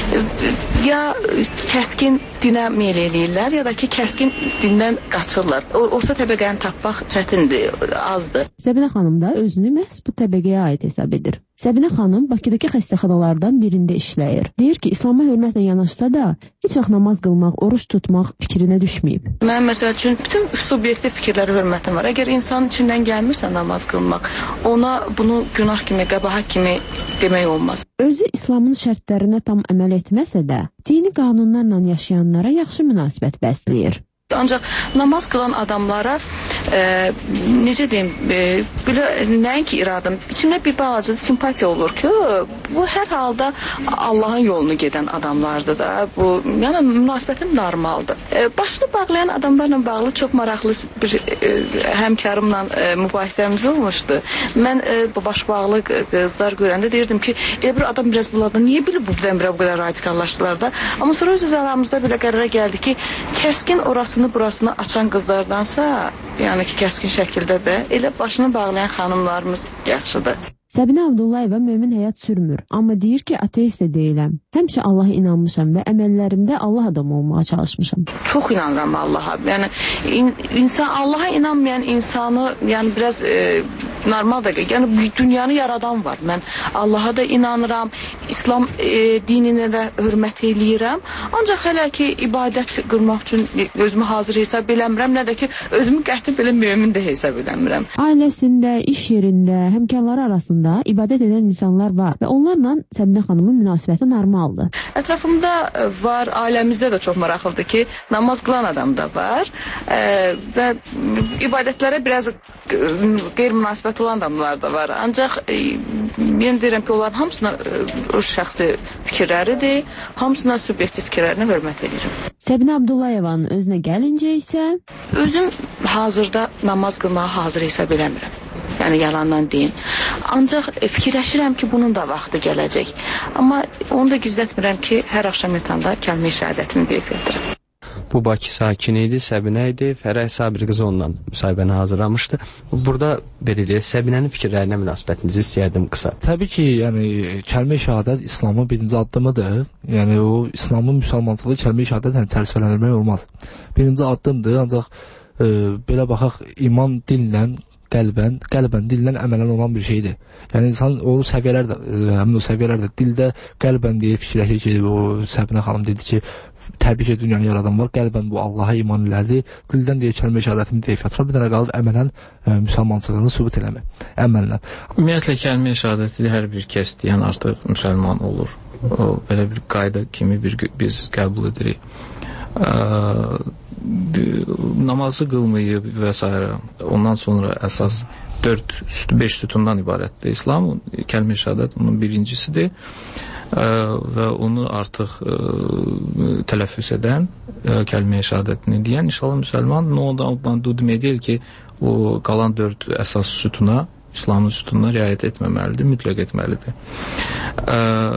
Ya kəskin dinə meyl eləyirlər, ya da ki, kəskin dindən qaçırlar. O, orta təbəqəni tapmaq çətindir, azdır. Səbinə xanım da özünü məhz bu təbəqəyə aid hesab edir. Səbinə xanım Bakıdakı xəstəxanalardan birində işləyir. Deyir ki, İslama hörmətlə yanaşsa da, heç vaxt namaz qılmaq, oruç tutmaq fikrinə düşməyib. Mən məsəl üçün bütün subyektiv fikirlərə hörmətim var. Əgər insanın içindən gəlmirsə namaz qılmaq, ona bunu günah kimi, qəbahat kimi demək olmaz. Özü İslamın şərtlərinə tam əməl etməsə də, dini qanunlarla yaşayanlara yaxşı münasibət bəsləyir. Ancaq namaz qılan adamlara e, necə deyim, e, belə nəinki iradım, içimdə bir balaca simpatiya olur ki, bu hər halda Allahın yolunu gedən adamlardır da. Bu, yəni münasibətim normaldır. E, başını bağlayan adamlarla bağlı çox maraqlı bir e, həmkarımla e, mübahisəmiz olmuşdu. Mən e, bu baş bağlı qızlar görəndə deyirdim ki, elə bir adam biraz buladı, niyə bilib bu birdən-birə bu qədər radikallaşdılar da? Amma sonra öz aramızda belə qərara gəldi ki, kəskin orasını burasını açan qızlardansa, yəni ki, kəskin şəkildə də elə başını bağlayan xanımlarımız yaxşıdır. Səbinə Abdullayeva mömin həyat sürmür, amma deyir ki, ateist də deyiləm. Həmişə Allaha inanmışam və əməllərimdə Allah adamı olmağa çalışmışam. Çox inanıram Allaha. Yəni in, insan Allaha inanmayan insanı, yəni biraz e, normaldır. Yəni dünyanı yaradan var. Mən Allaha da inanıram, İslam e, dininə də hörmət eləyirəm. Ancaq hələ ki ibadət qılmaq üçün özümü hazır hesab eləmirəm, nə də ki özümü qəti belə mömin də hesab eləmirəm. Ailəsində, iş yerində, həmkarları arasında ibadət edən insanlar var və onlarla Səbinə xanımın münasibəti normaldır. Ətrafımda var, ailəmizdə də çox maraqlıdır ki, namaz qılan adam da var e, və ibadətlərə biraz qeyri-münasibət olan adamlar da var. Ancaq e, mən deyirəm ki, onların hamısına e, o şəxsi fikirləridir, hamısına subyektiv fikirlərinə hörmət edirəm. Səbinə Abdullayevanın özünə gəlincə isə özüm hazırda namaz qılmağa hazır hesab eləmirəm. Yəni yalandan deyim. Ancaq e, fikirləşirəm ki, bunun da vaxtı gələcək. Amma onu da gizlətmirəm ki, hər axşam yatanda kəlmə-i şəhadətimi deyib yatıram. Bu Bakı sakini idi, Səbinə idi. Fərəh Sabir qızı ondan müsahibəni hazırlamışdı. Burada belə deyək, Səbinənin fikirlərinə münasibətinizi istəyərdim qısa. Təbii ki, yəni kəlmə-i şəhadət İslamın birinci addımıdır. Yəni o İslamın müsəlmançılığı kəlmə-i şəhadətlə çərçivələndirmək olmaz. Birinci addımdır, ancaq e, belə baxaq, iman dillə qəlbən, qəlbən dillə əmələn olan bir şeydir. Yəni insan o səviyyələr də, həmin o səviyyələr də dildə qəlbən deyə fikirləşir ki, o Səbinə xanım dedi ki, təbii ki, dünyanı yaradan var, qəlbən bu Allaha iman ilərdir, dildən deyə kəlmə-i şəhadətimi deyib yatıram, bir dənə qalıb əmələn ə, müsəlmançılığını sübut eləmək, əməllə. Ümumiyyətlə, kəlmə-i şəhadəti hər bir kəs deyən artıq müsəlman olur. O, belə bir qayda kimi bir, biz qəbul edirik. Ə, namazı qılmayıb və s. Ondan sonra əsas dörd, beş sütundan ibarətdir. İslam kəlmə-i şəhadət onun birincisidir ə, və onu artıq ə, tələffüz edən ə, kəlmə-i şəhadətini deyən inşallah müsəlman. O demək deyil ki, o qalan dörd əsas sütuna, İslamın sütununa riayət etməməlidir, mütləq etməlidir. Ə,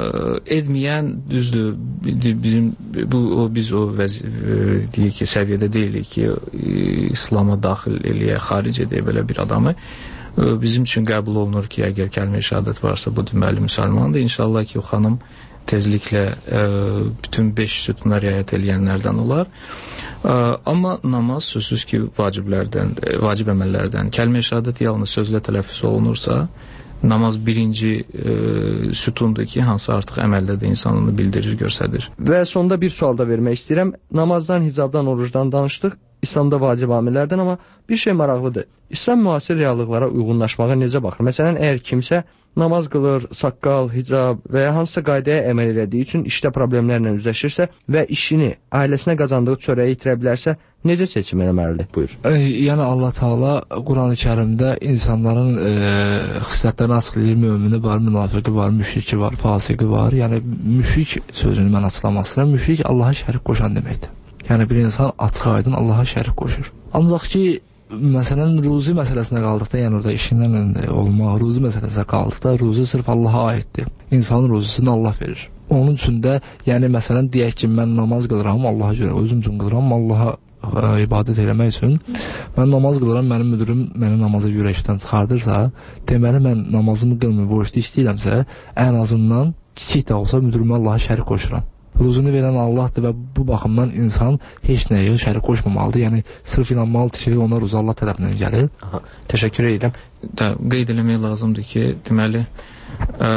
etməyən düzdür, bizim bu o biz o vəzi, deyək ki, səviyyədə deyilik ki, İslam'a daxil eləyə, xaric edə belə bir adamı. Ə, bizim üçün qəbul olunur ki, əgər kəlmə-i şəhadət varsa, bu deməli müsəlmandır. İnşallah ki, o xanım tezliklə ə, bütün beş sütuna riayət eləyənlərdən olar. Ə, amma namaz sözsüz ki, vaciblərdən, vacib əməllərdən. Kəlmə-i şəhadət yalnız sözlə tələffüz olunursa, namaz birinci e, sütundur ki, hansı artıq əməldə də insan onu bildirir, göstərir. Və sonda bir sual da vermək istəyirəm. Namazdan, hicabdan, orucdan danışdıq. İslamda vacib amillərdən, amma bir şey maraqlıdır. İslam müasir reallıqlara uyğunlaşmağa necə baxır? Məsələn, əgər kimsə namaz qılır, saqqal, hicab və ya hansısa qaydaya əməl elədiyi üçün işdə problemlərlə üzləşirsə və işini, ailəsinə qazandığı çörəyi itirə bilərsə, necə seçim eləməlidir? Buyur. E, yəni Allah Taala Quran-ı Kərimdə insanların e, xislətlərini açıqlayır. Mömini var, münafiqi var, müşriki var, fasiqi var. Yəni müşrik sözünü mən açıqlamaq istəyirəm. Müşrik Allaha şərik qoşan deməkdir. Yəni bir insan açıq aydın Allaha şərik qoşur. Ancaq ki, məsələn, ruzi məsələsinə qaldıqda, yəni orada işinlə olmaq, ruzi məsələsinə qaldıqda, ruzi sırf Allaha aiddir. İnsanın ruzisini Allah verir. Onun üçün də, yəni məsələn, deyək ki, mən namaz qılıram Allaha görə, özüm üçün qılıram, Allaha ə, ibadət eləmək üçün. Mən namaz qılıram, mənim müdürüm məni namazı görə işdən çıxardırsa, deməli mən namazımı qılmır, borçlu istəyirəmsə, ən azından kiçik də olsa müdürümə Allaha şərik qoşuram. Ruzunu verən Allahdır və bu baxımdan insan heç nəyə şərik qoşmamalıdır. Yəni, sırf inanmalıdır ki, ona ruzu Allah tərəfindən gəlir. Aha, təşəkkür edirəm. Da, qeyd eləmək lazımdır ki, deməli, ə,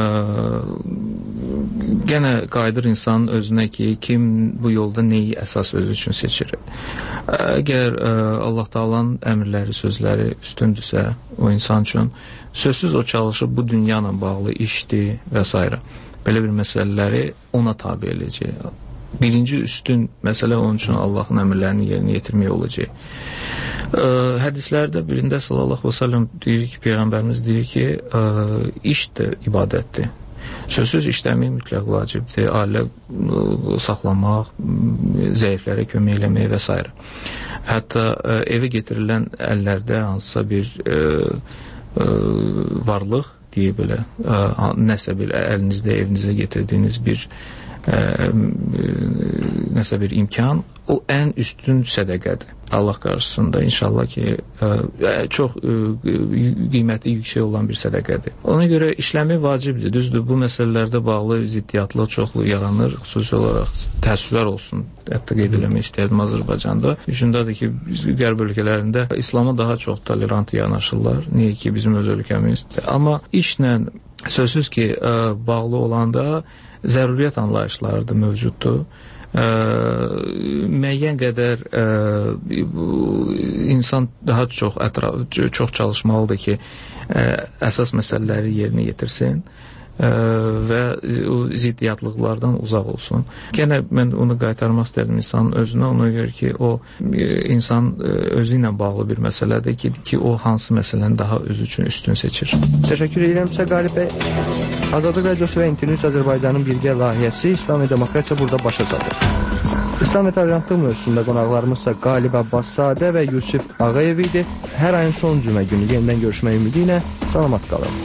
genə qayıdır insanın özünə ki, kim bu yolda neyi əsas özü üçün seçir. Əgər ə, Allah Taala'nın əmrləri, sözləri üstündürsə o insan üçün, sözsüz o çalışır bu dünyanla bağlı işdir və s. Belə bir məsələləri ona tabi eləyəcək. Birinci üstün məsələ onun üçün Allahın əmrlərini yerinə yetirmək olacaq. Ə, hədislərdə birində sallallahu aleyhi ve sellem deyir ki, Peyğəmbərimiz deyir ki, ə, iş də ibadətdir. Sözsüz işləmək mütləq vacibdir. Ailə saxlamaq, zəiflərə kömək eləmək və s. Hətta ə, evə getirilən əllərdə hansısa bir ə, ə, varlıq deyə belə, ə, nəsə bir əlinizdə, evinizə getirdiyiniz bir ə, nəsə bir imkan, o ən üstün sədəqədir Allah qarşısında. İnşallah ki, ə, çox ə, qiyməti yüksək olan bir sədəqədir. Ona görə işləmək vacibdir. Düzdür, bu məsələlərdə bağlı ziddiyyatlı çoxlu yaranır. Xüsusi olaraq təəssüflər olsun. Hətta qeyd eləmək istəyirdim Azərbaycanda. Üçündədir ki, biz qərb ölkələrində İslama daha çox tolerant yanaşırlar. Niyə ki, bizim öz ölkəmiz. Amma işlə sözsüz ki, ə, bağlı olanda zəruriyyət anlayışlarıdır, mövcuddur. Ə, müəyyən qədər ə, insan daha çox ətraf, çox çalışmalıdır ki, ə, əsas məsələləri yerinə yetirsin ə, və o ziddiyyatlıqlardan uzaq olsun. Gənə mən onu qaytarmaq istərdim insanın özünə, ona görə ki, o insan özü ilə bağlı bir məsələdir ki, ki o hansı məsələni daha özü üçün üstün seçir. Təşəkkür edirəm sizə Qalib bəy. Azadlıq Radiosu və İnternews Azərbaycanın birgə layihəsi İslam və Demokratiya burada başa çatır. İslam və tolerantlıq mövzusunda qonaqlarımızsa Qalib Abbaszadə və Yusif Ağayev idi. Hər ayın son cümə günü yenidən görüşmək ümidi ilə salamat qalın.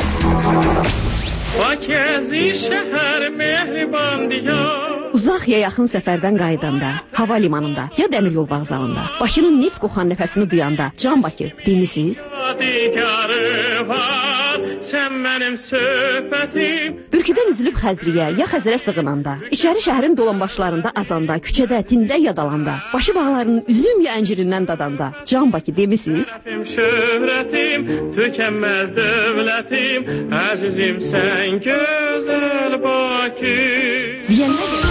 Uzaq ya yaxın səfərdən qayıdanda, hava limanında ya dəmir yol vağzalında, Bakının neft qoxan nəfəsini duyanda, Can Bakı, dinlisiz? Sən mənim söhbətim. Bürküdən üzülüb Xəzriyə ya Xəzərə sığınanda, İçəri şəhərin dolanbaşlarında azanda, küçədə, tində yadalanda, Bakı bağlarının üzüm ya əncirindən dadanda, Can Bakı demisiz? Şöhrətim, tükənməz dövlətim, əzizim sən gözəl Bakı. Deyənlər